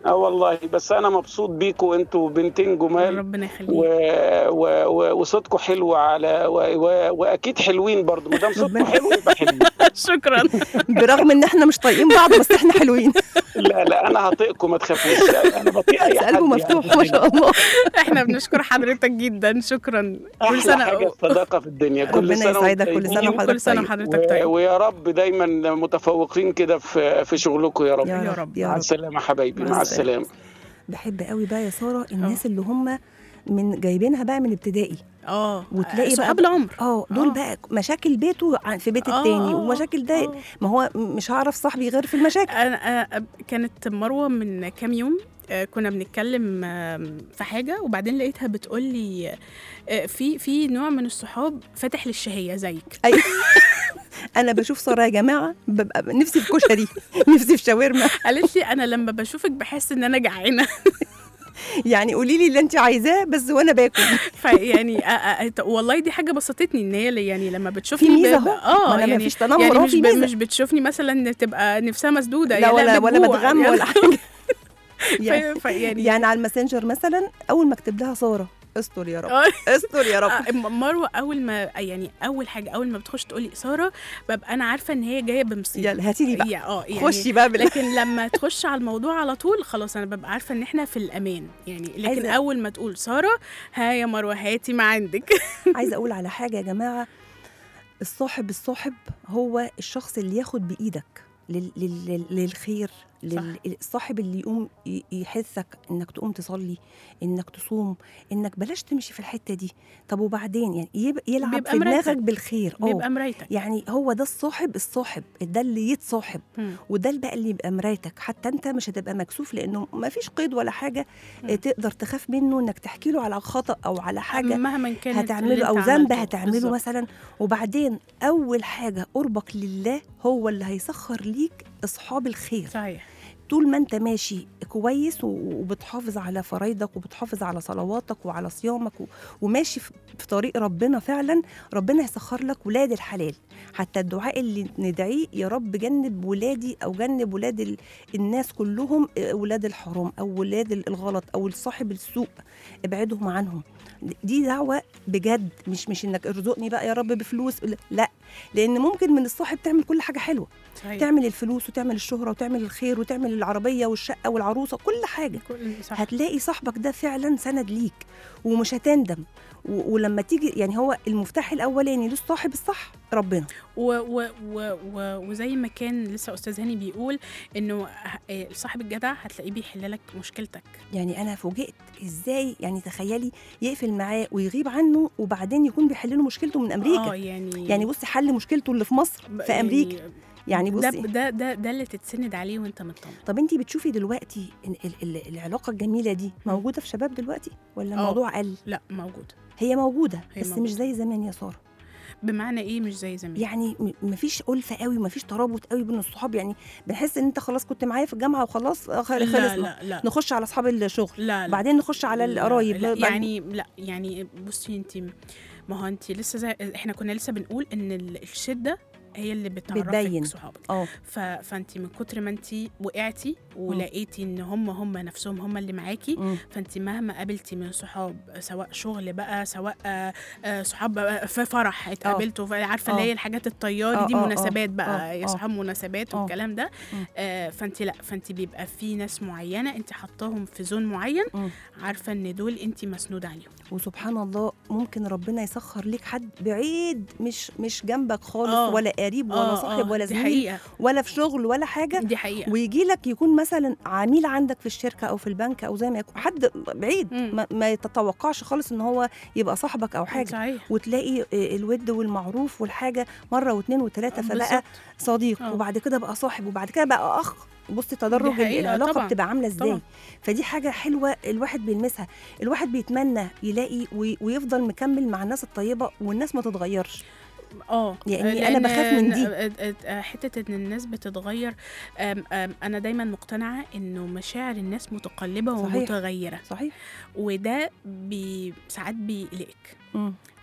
Speaker 9: اه والله، بس انا مبسوط بيكوا، انتوا بنتين جمال،
Speaker 3: ربنا يخليك.
Speaker 9: و... و... و... وصوتكم حلو على و... و... واكيد حلوين برضو، ما دام صوتكم حلو يبقى حلوين.
Speaker 3: شكرا.
Speaker 2: برغم ان احنا مش طايقين بعض بس احنا حلوين.
Speaker 9: لا لا انا هطيقكم ما تخافوش، انا بطيق اي حد.
Speaker 2: قلبه مفتوح ما شاء الله.
Speaker 3: احنا بنشكر حضرتك جدا، شكرا.
Speaker 9: كل سنه حاجه الصداقه في الدنيا. كل
Speaker 2: ربنا
Speaker 9: سنه
Speaker 2: يسعدك، كل سنه وحضرتك
Speaker 3: كل سنه
Speaker 2: طيب.
Speaker 3: وحضرتك طيب.
Speaker 9: ويا رب دايما متفوقين كده في في شغلكم يا رب.
Speaker 2: يا
Speaker 3: يا
Speaker 2: رب
Speaker 3: رب.
Speaker 2: يا
Speaker 9: مع
Speaker 2: رب.
Speaker 9: السلامه حبايبي،
Speaker 2: مع
Speaker 9: مع
Speaker 2: السلامة.
Speaker 9: السلامه.
Speaker 2: بحب قوي بقى يا ساره الناس اللي هم من جايبينها بقى من ابتدائي،
Speaker 3: اه
Speaker 2: وتلاقي بقى
Speaker 3: صحاب العمر.
Speaker 2: اه دول
Speaker 3: آه.
Speaker 2: بقى مشاكل بيته عن- في بيت
Speaker 3: آه،
Speaker 2: التاني،
Speaker 3: آه،
Speaker 2: ومشاكل ده
Speaker 3: آه.
Speaker 2: ما هو مش هعرف صاحبي غير في المشاكل.
Speaker 3: أنا أنا- كانت مروه من كام يوم آه، كنا بنتكلم آم، في حاجه، وبعدين لقيتها بتقول لي آه، في في نوع من الصحاب فاتح للشهيه زيك.
Speaker 2: أيوة. انا بشوف ساره يا جماعه ببقى نفسي في كشري، نفسي في شاورما.
Speaker 3: قالت لي انا لما بشوفك بحس ان انا جعانه.
Speaker 2: يعني قولي لي اللي انت عايزاه بس وانا باكل.
Speaker 3: فيعني آه، آه، آه، والله دي حاجه بسطتني، ان هي يعني لما بتشوفني
Speaker 2: في ميزة
Speaker 3: ب-
Speaker 2: أهو.
Speaker 3: اه
Speaker 2: ما أنا
Speaker 3: يعني
Speaker 2: مفيش تنمر
Speaker 3: يعني
Speaker 2: أهو،
Speaker 3: مش
Speaker 2: في
Speaker 3: ب-
Speaker 2: ميزة.
Speaker 3: مش بتشوفني مثلا تبقى نفسها مسدوده،
Speaker 2: لا
Speaker 3: يعني
Speaker 2: ولا ولا
Speaker 3: بتجوع.
Speaker 2: بتغم
Speaker 3: يعني-
Speaker 2: ولا حاجه.
Speaker 3: في- في- يعني
Speaker 2: يعني على الماسنجر مثلا اول ما اكتب لها ساره استر يا رب،
Speaker 3: آه.
Speaker 2: استر يا رب.
Speaker 3: آه، مروه اول ما يعني اول حاجه اول ما بتخش تقولي ساره، ببقى انا عارفه ان هي جايه بمصيبه.
Speaker 2: يلا هاتي لي بقى،
Speaker 3: يا- اه يعني
Speaker 2: خشي بقى بال...
Speaker 3: لكن لما تخش على الموضوع على طول خلاص انا ببقى عارفه ان احنا في الامان يعني. لكن
Speaker 2: عايزة-
Speaker 3: اول ما تقول ساره، ها يا مروه هاتي ما عندك.
Speaker 2: عايزه اقول على حاجه يا جماعه، الصاحب الصاحب هو الشخص اللي ياخد بايدك لل... لل... للخير، لل... الصاحب اللي يقوم ي- يحثك انك تقوم تصلي، انك تصوم، انك بلاش تمشي في الحته دي. طب وبعدين يعني يب... يلعب
Speaker 3: بيبقى
Speaker 2: في
Speaker 3: مرايتك.
Speaker 2: دماغك بالخير. اه
Speaker 3: بيبقى مرايتك.
Speaker 2: يعني هو ده الصاحب الصاحب ده اللي يتصاحب،
Speaker 3: مم.
Speaker 2: وده اللي بقى اللي يبقى مرايتك. حتى انت مش هتبقى مكسوف لانه ما فيش قيد ولا حاجه
Speaker 3: مم.
Speaker 2: تقدر تخاف منه انك تحكي له على خطأ او على حاجه
Speaker 3: مهما كانت اللي
Speaker 2: هتعمله او
Speaker 3: انت
Speaker 2: ذنب
Speaker 3: عملته.
Speaker 2: هتعمله
Speaker 3: بالظبط.
Speaker 2: مثلا. وبعدين اول حاجه قربك لله هو اللي هيسخر ليك اصحاب الخير.
Speaker 3: صحيح.
Speaker 2: طول ما انت ماشي كويس و- وبتحافظ على فرايدك وبتحافظ على صلواتك وعلى صيامك و- وماشي في في طريق ربنا فعلا، ربنا هيسخر لك ولاد الحلال. حتى الدعاء اللي ندعيه يا رب جنب ولادي او جنب ولاد ال- الناس كلهم، اه، ولاد الحرام او ولاد ال- الغلط او صاحب السوء، ابعدهم عنهم. دي دعوة بجد، مش مش انك ارزقني بقى يا رب بفلوس، لا، لان ممكن من الصاحب تعمل كل حاجة حلوة،
Speaker 3: صحيح.
Speaker 2: تعمل الفلوس وتعمل الشهرة وتعمل الخير وتعمل العربية والشقة والعروسة كل حاجة.
Speaker 3: كل- صح.
Speaker 2: هتلاقي صاحبك ده فعلا سند ليك ومش هتندم. و- ولما تيجي يعني هو المفتاح الاولاني للصاحب الصح ربنا.
Speaker 3: و و و و وزي ما كان لسه استاذ هاني بيقول انه ه- صاحب الجدع هتلاقيه بيحل لك مشكلتك.
Speaker 2: يعني انا فوجئت ازاي، يعني تخيلي يقفل معاه ويغيب عنه وبعدين يكون بيحل له مشكلته من امريكا.
Speaker 3: اه يعني
Speaker 2: يعني بصي حل مشكلته اللي في مصر
Speaker 3: ب-
Speaker 2: في امريكا. يعني
Speaker 3: ده
Speaker 2: بصي
Speaker 3: ده ده ده اللي تتسند عليه وانت مطمن.
Speaker 2: طب انتي بتشوفي دلوقتي إن ال- ال- العلاقه الجميله دي موجوده في شباب دلوقتي ولا
Speaker 3: آه.
Speaker 2: الموضوع قل؟
Speaker 3: لا موجود.
Speaker 2: هي موجوده
Speaker 3: هي
Speaker 2: بس
Speaker 3: موجودة.
Speaker 2: مش زي زمان يا ساره.
Speaker 3: بمعنى ايه مش زي زمان؟
Speaker 2: يعني م- مفيش ألفة قوي ومفيش ترابط قوي بين الصحاب. يعني بنحس ان انت خلاص كنت معايا في الجامعه وخلاص آه، خل-
Speaker 3: لا
Speaker 2: خلصنا،
Speaker 3: لا لا
Speaker 2: نخش على اصحاب الشغل،
Speaker 3: لا لا
Speaker 2: بعدين نخش على
Speaker 3: لا،
Speaker 2: القرايب.
Speaker 3: لا
Speaker 2: بعد-
Speaker 3: يعني لا يعني بصي انت، ما هو انت لسه زي احنا كنا لسه بنقول ان ال- الشده هي اللي بتعرفك
Speaker 2: بتبين.
Speaker 3: صحابك.
Speaker 2: اه
Speaker 3: ف... فانت من كتر ما انت وقعتي ولقيتي ان هم هم نفسهم هم اللي معاكي،
Speaker 2: مم.
Speaker 3: فانت مهما قابلتي من صحاب سواء شغل بقى سواء آه، آه، صحاب بقى في فرح اتقابلتوا، عارفه اللي
Speaker 2: آه.
Speaker 3: هي الحاجات الطياري
Speaker 2: آه،
Speaker 3: دي،
Speaker 2: آه، آه،
Speaker 3: مناسبات بقى
Speaker 2: آه،
Speaker 3: يا
Speaker 2: آه.
Speaker 3: صحاب مناسبات
Speaker 2: آه.
Speaker 3: والكلام ده.
Speaker 2: مم.
Speaker 3: آه، فانت لا فانت بيبقى في ناس معينه انت حطاهم في زون معين،
Speaker 2: مم.
Speaker 3: عارفه ان دول انت مسنوده عليهم.
Speaker 2: وسبحان الله ممكن ربنا يسخر ليك حد بعيد مش مش جنبك خالص،
Speaker 3: آه.
Speaker 2: ولا قريب ولا
Speaker 3: آه،
Speaker 2: صاحب
Speaker 3: آه،
Speaker 2: ولا
Speaker 3: دي
Speaker 2: زميل
Speaker 3: حقيقه
Speaker 2: ولا في شغل ولا حاجه،
Speaker 3: دي حقيقه.
Speaker 2: ويجي لك يكون مثلا عميل عندك في الشركه او في البنك او زي ما يكون حد بعيد
Speaker 3: مم.
Speaker 2: ما, ما تتوقعش خالص ان هو يبقى صاحبك او حاجه،
Speaker 3: صحيح.
Speaker 2: وتلاقي آه، الود والمعروف والحاجه مره واثنين وثلاثه، فبقى
Speaker 3: بالظبط.
Speaker 2: صديق
Speaker 3: آه.
Speaker 2: وبعد كده بقى صاحب وبعد كده بقى اخ. بصي تدرج
Speaker 3: دي حقيقة،
Speaker 2: العلاقه
Speaker 3: طبعاً،
Speaker 2: بتبقى عامله ازاي.
Speaker 3: طبعاً.
Speaker 2: فدي حاجه حلوه الواحد بيلمسها. الواحد بيتمنى يلاقي وي- ويفضل مكمل مع الناس الطيبه والناس ما تتغيرش.
Speaker 3: اه
Speaker 2: يعني أنا
Speaker 3: لأن-
Speaker 2: بخاف من دي.
Speaker 3: آه، آه، آه، حته ان الناس بتتغير. آم، آم، انا دايما مقتنعه انه مشاعر الناس متقلبه
Speaker 2: صحيح.
Speaker 3: ومتغيره،
Speaker 2: صحيح.
Speaker 3: وده بي ساعات بيقلقك.
Speaker 2: مم.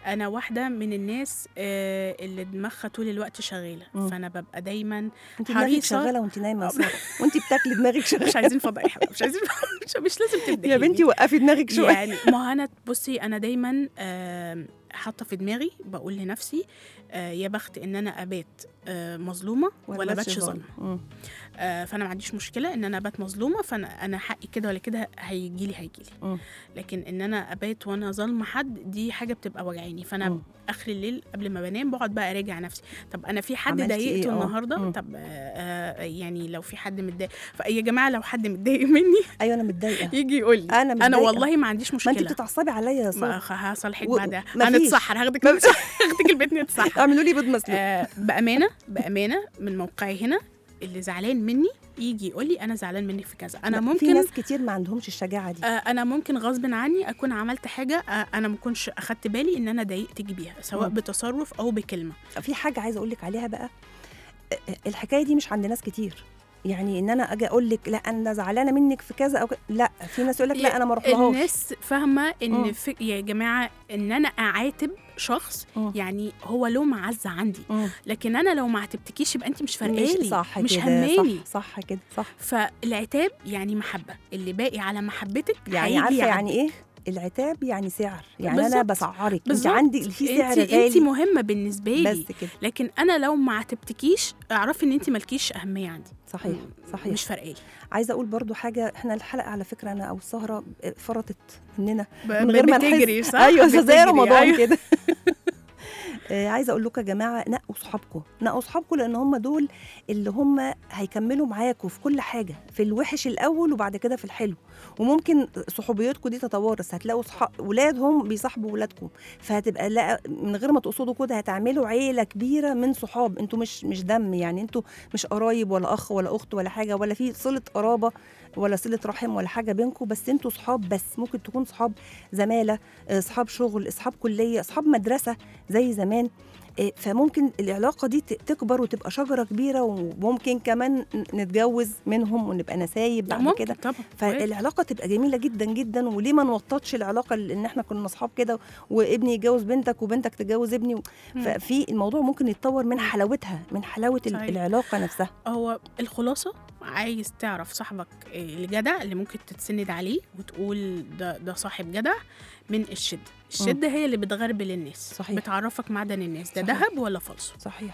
Speaker 3: انا واحده من الناس آه اللي دماغها طول الوقت شغاله،
Speaker 2: مم.
Speaker 3: فانا ببقى دايما
Speaker 2: انت دماغك
Speaker 3: حريصه.
Speaker 2: شغاله وانت نايمه يا ساره، وانت بتاكلي دماغك شغاله.
Speaker 3: مش عايزين فضايح بقى، مش عايزين مش, مش لازم تبدأي
Speaker 2: يا بنتي وقفي دماغك شويه.
Speaker 3: يعني ما انا بصي انا دايما آه حاطه في دماغي بقول لنفسي آه يا بخت ان انا ابات آه مظلومه ولا باتش ظالمه. آه فانا ما عنديش مشكله ان انا ابات مظلومه، فانا انا حقي كده ولا كده هيجي لي هيجي لي. لكن ان انا ابات وانا ظالمه حد دي حاجه بتبقى وجعاني، فانا م. اخر الليل قبل ما بنام بقعد بقى اراجع نفسي. طب انا في حد ضايقته إيه؟ النهارده م. طب آه يعني لو في حد متضايق، فيا جماعه لو حد متضايق مني
Speaker 2: ايوه انا متضايقه
Speaker 3: يجي يقول لي
Speaker 2: انا متضايقة.
Speaker 3: انا والله ما عنديش مشكله.
Speaker 2: ما انت بتتعصبي عليا يا ساره.
Speaker 3: هصالحك
Speaker 2: و...
Speaker 3: بعدها، هنتسحر، هاخدك هاخدك البيت نتسحر.
Speaker 2: اعملوا لي بيض مسلوق.
Speaker 3: آه بامانه بامانه من موقعي هنا، اللي زعلان مني يجي يقول لي انا زعلان منك في كذا. انا ممكن
Speaker 2: في ناس كتير ما عندهمش الشجاعه دي.
Speaker 3: آه انا ممكن غصب عني اكون عملت حاجه آه انا ما كنتش اخدت بالي ان انا ضايقتك بيها، سواء م. بتصرف او بكلمه.
Speaker 2: في حاجه عايزه اقول لك عليها بقى، الحكايه دي مش عند ناس كتير. يعني ان انا اجي اقول لك لا انا زعلانه منك في كذا او ك... لا، في ناس يقول لك لا انا ما اروحلهاش.
Speaker 3: الناس فاهمه ان في... يا جماعه ان انا اعاتب شخص م. يعني هو له معزه عندي، م. لكن انا لو ما عاتبتكيش يبقى انت مش فارقالي،
Speaker 2: صح
Speaker 3: مش هماني.
Speaker 2: صح, صح كده صح.
Speaker 3: فالعتاب يعني محبه، اللي باقي على محبتك
Speaker 2: يعني عارفه يعني ايه العتاب؟ يعني سعر، يعني بالزبط. انا بسعرك، انت عندي في سعر غالي،
Speaker 3: انت مهمه بالنسبه لي
Speaker 2: بس كده.
Speaker 3: لكن انا لو ما عاتبتكيش اعرفي ان انت مالكيش اهميه عندي.
Speaker 2: صحيح صحيح،
Speaker 3: مش فارقالي.
Speaker 2: عايزه اقول برضو حاجه، احنا الحلقه على فكره انا او السهره فرطت مننا
Speaker 3: من غير ما نحس.
Speaker 2: صح؟ ايوه زي رمضان أيوة. كده. عايزه اقول لكم يا جماعه نقوا صحابكم، نقوا صحابكم، لان هم دول اللي هم هيكملوا معاكم في كل حاجه، في الوحش الاول وبعد كده في الحلو. وممكن صحوبياتكم دي تتوارث، هتلاقوا صحاب ولادهم بيصاحبوا ولادكم، فهتبقى لا من غير ما تقصدوا كده هتعملوا عيله كبيره من صحاب. انتوا مش مش دم، يعني انتوا مش قرايب ولا اخ ولا اخت ولا حاجه، ولا في صله قرابه ولا صله رحم ولا حاجه بينكم، بس انتوا صحاب. بس ممكن تكون صحاب زماله، صحاب شغل، اصحاب كليه، اصحاب مدرسه زي زمان. فممكن العلاقه دي تكبر وتبقى شجره كبيره، وممكن كمان نتجوز منهم ونبقى نسايب بعد كده. فالعلاقه تبقى جميله جدا جدا. وليه ما نوططش العلاقه ان احنا كنا اصحاب كده وابني يتجوز بنتك وبنتك تتجوز ابني و... ففي الموضوع ممكن يتطور من حلاوتها، من حلاوه صحيح. العلاقه نفسها.
Speaker 3: هو الخلاصه عايز تعرف صاحبك الجدع اللي ممكن تتسند عليه وتقول ده ده صاحب جدع، من الشده. الشده م. هي اللي بتغربل الناس، صحيح. بتعرفك معدن الناس ده ذهب ولا فالصو.
Speaker 2: صحيح.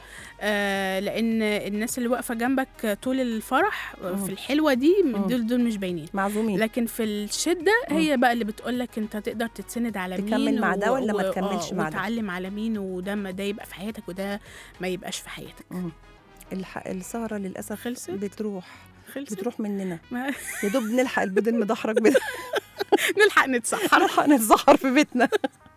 Speaker 3: آه لان الناس اللي واقفه جنبك طول الفرح م. في الحلوه دي دول دول مش باينين،
Speaker 2: معزومين.
Speaker 3: لكن في الشده م. هي بقى اللي بتقولك انت تقدر تتسند على مين،
Speaker 2: تكمل مع ده ولا ما تكملش مع ده،
Speaker 3: وتعلم على مين، وده ما ده يبقى في حياتك وده ما يبقاش في حياتك.
Speaker 2: الح... السهره للاسف
Speaker 3: خلصت؟
Speaker 2: بتروح
Speaker 3: خلصت؟
Speaker 2: بتروح مننا يا دوب نلحق البيض المدحرج بدا
Speaker 3: نلحق نتسحر
Speaker 2: نلحق نتسحر في بيتنا.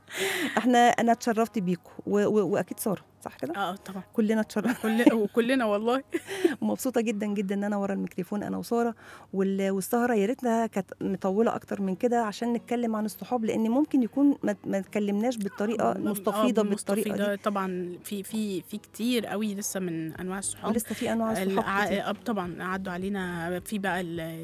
Speaker 2: احنا انا اتشرفت بيكم و... و... واكيد ساره صح كده؟
Speaker 3: اه طبعا
Speaker 2: كلنا اتشرفنا
Speaker 3: كل... وكلنا والله.
Speaker 2: ومبسوطه جدا جدا ان انا ورا الميكروفون انا وساره وال... والسهره. يا ريتها كانت مطوله اكتر من كده عشان نتكلم عن الصحاب، لان ممكن يكون ما, ما اتكلمناش بالطريقه المستفيضه بالطريقه دي.
Speaker 3: طبعا في في في كتير قوي لسه من انواع الصحاب،
Speaker 2: ولسه في انواع الصحاب
Speaker 3: طبعا عدوا علينا. في بقى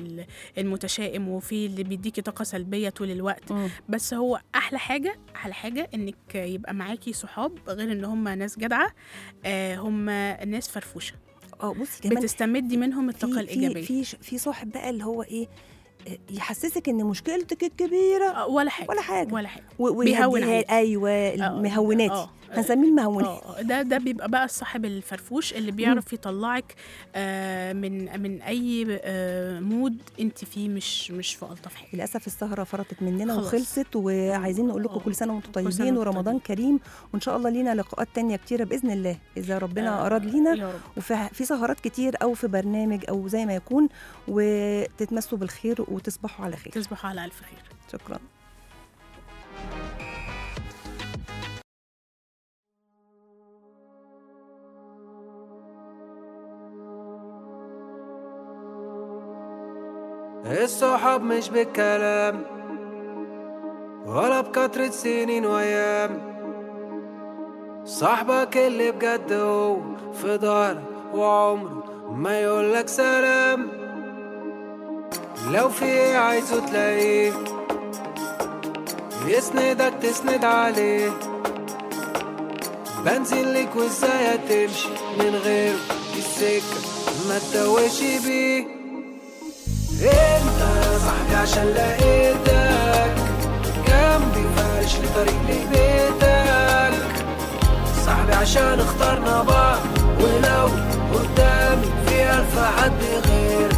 Speaker 3: المتشائم، وفي اللي بيديكي طاقه سلبيه طول الوقت. م. بس هو احلى حاجه احلى حاجه انك يبقى معاكي صحاب غير ان هم ناس جدعه، آه هم ناس فرفوشه.
Speaker 2: اه بصي كمان
Speaker 3: بتستمدي منهم الطاقه الايجابيه.
Speaker 2: في في صاحب بقى اللي هو ايه يحسسك ان مشكلتك الكبيره
Speaker 3: ولا حاجه
Speaker 2: ولا حاجه
Speaker 3: ولا حاجه
Speaker 2: بيهون عليك. ايوه المهوناتي هنسميه المهونات.
Speaker 3: ده ده بيبقى بقى الصاحب الفرفوش اللي بيعرف يطلعك آه من من اي آه مود انت فيه مش مش في الطف حاجه.
Speaker 2: للاسف السهره فرطت مننا خلص. وخلصت، وعايزين نقول لكم كل سنه وانتم طيبين ورمضان كريم، وان شاء الله لينا لقاءات تانية كتيره باذن الله اذا ربنا آه اراد لينا، وفي في سهرات كتير او في برنامج او زي ما يكون، وتتمسوا بالخير وتصبحوا على خير.
Speaker 3: تصبحوا على الف خير.
Speaker 2: شكرا.
Speaker 10: الصحاب مش بالكلام ولا بكترة سنين وأيام، صاحبك اللي بجد هو في ظهرك وعمره ما يقولك سلام. لو في ايه عايزه تلاقيه، يسندك تسند عليه، بنزل لك وازاي هتمشي من غيره في السكة ما تتوهش بيه. انت يا صاحبي عشان لقيتك جنبي فارش لطريق لبيتك، صاحبي عشان اخترنا بعض ولو قدامي في ألف حد غير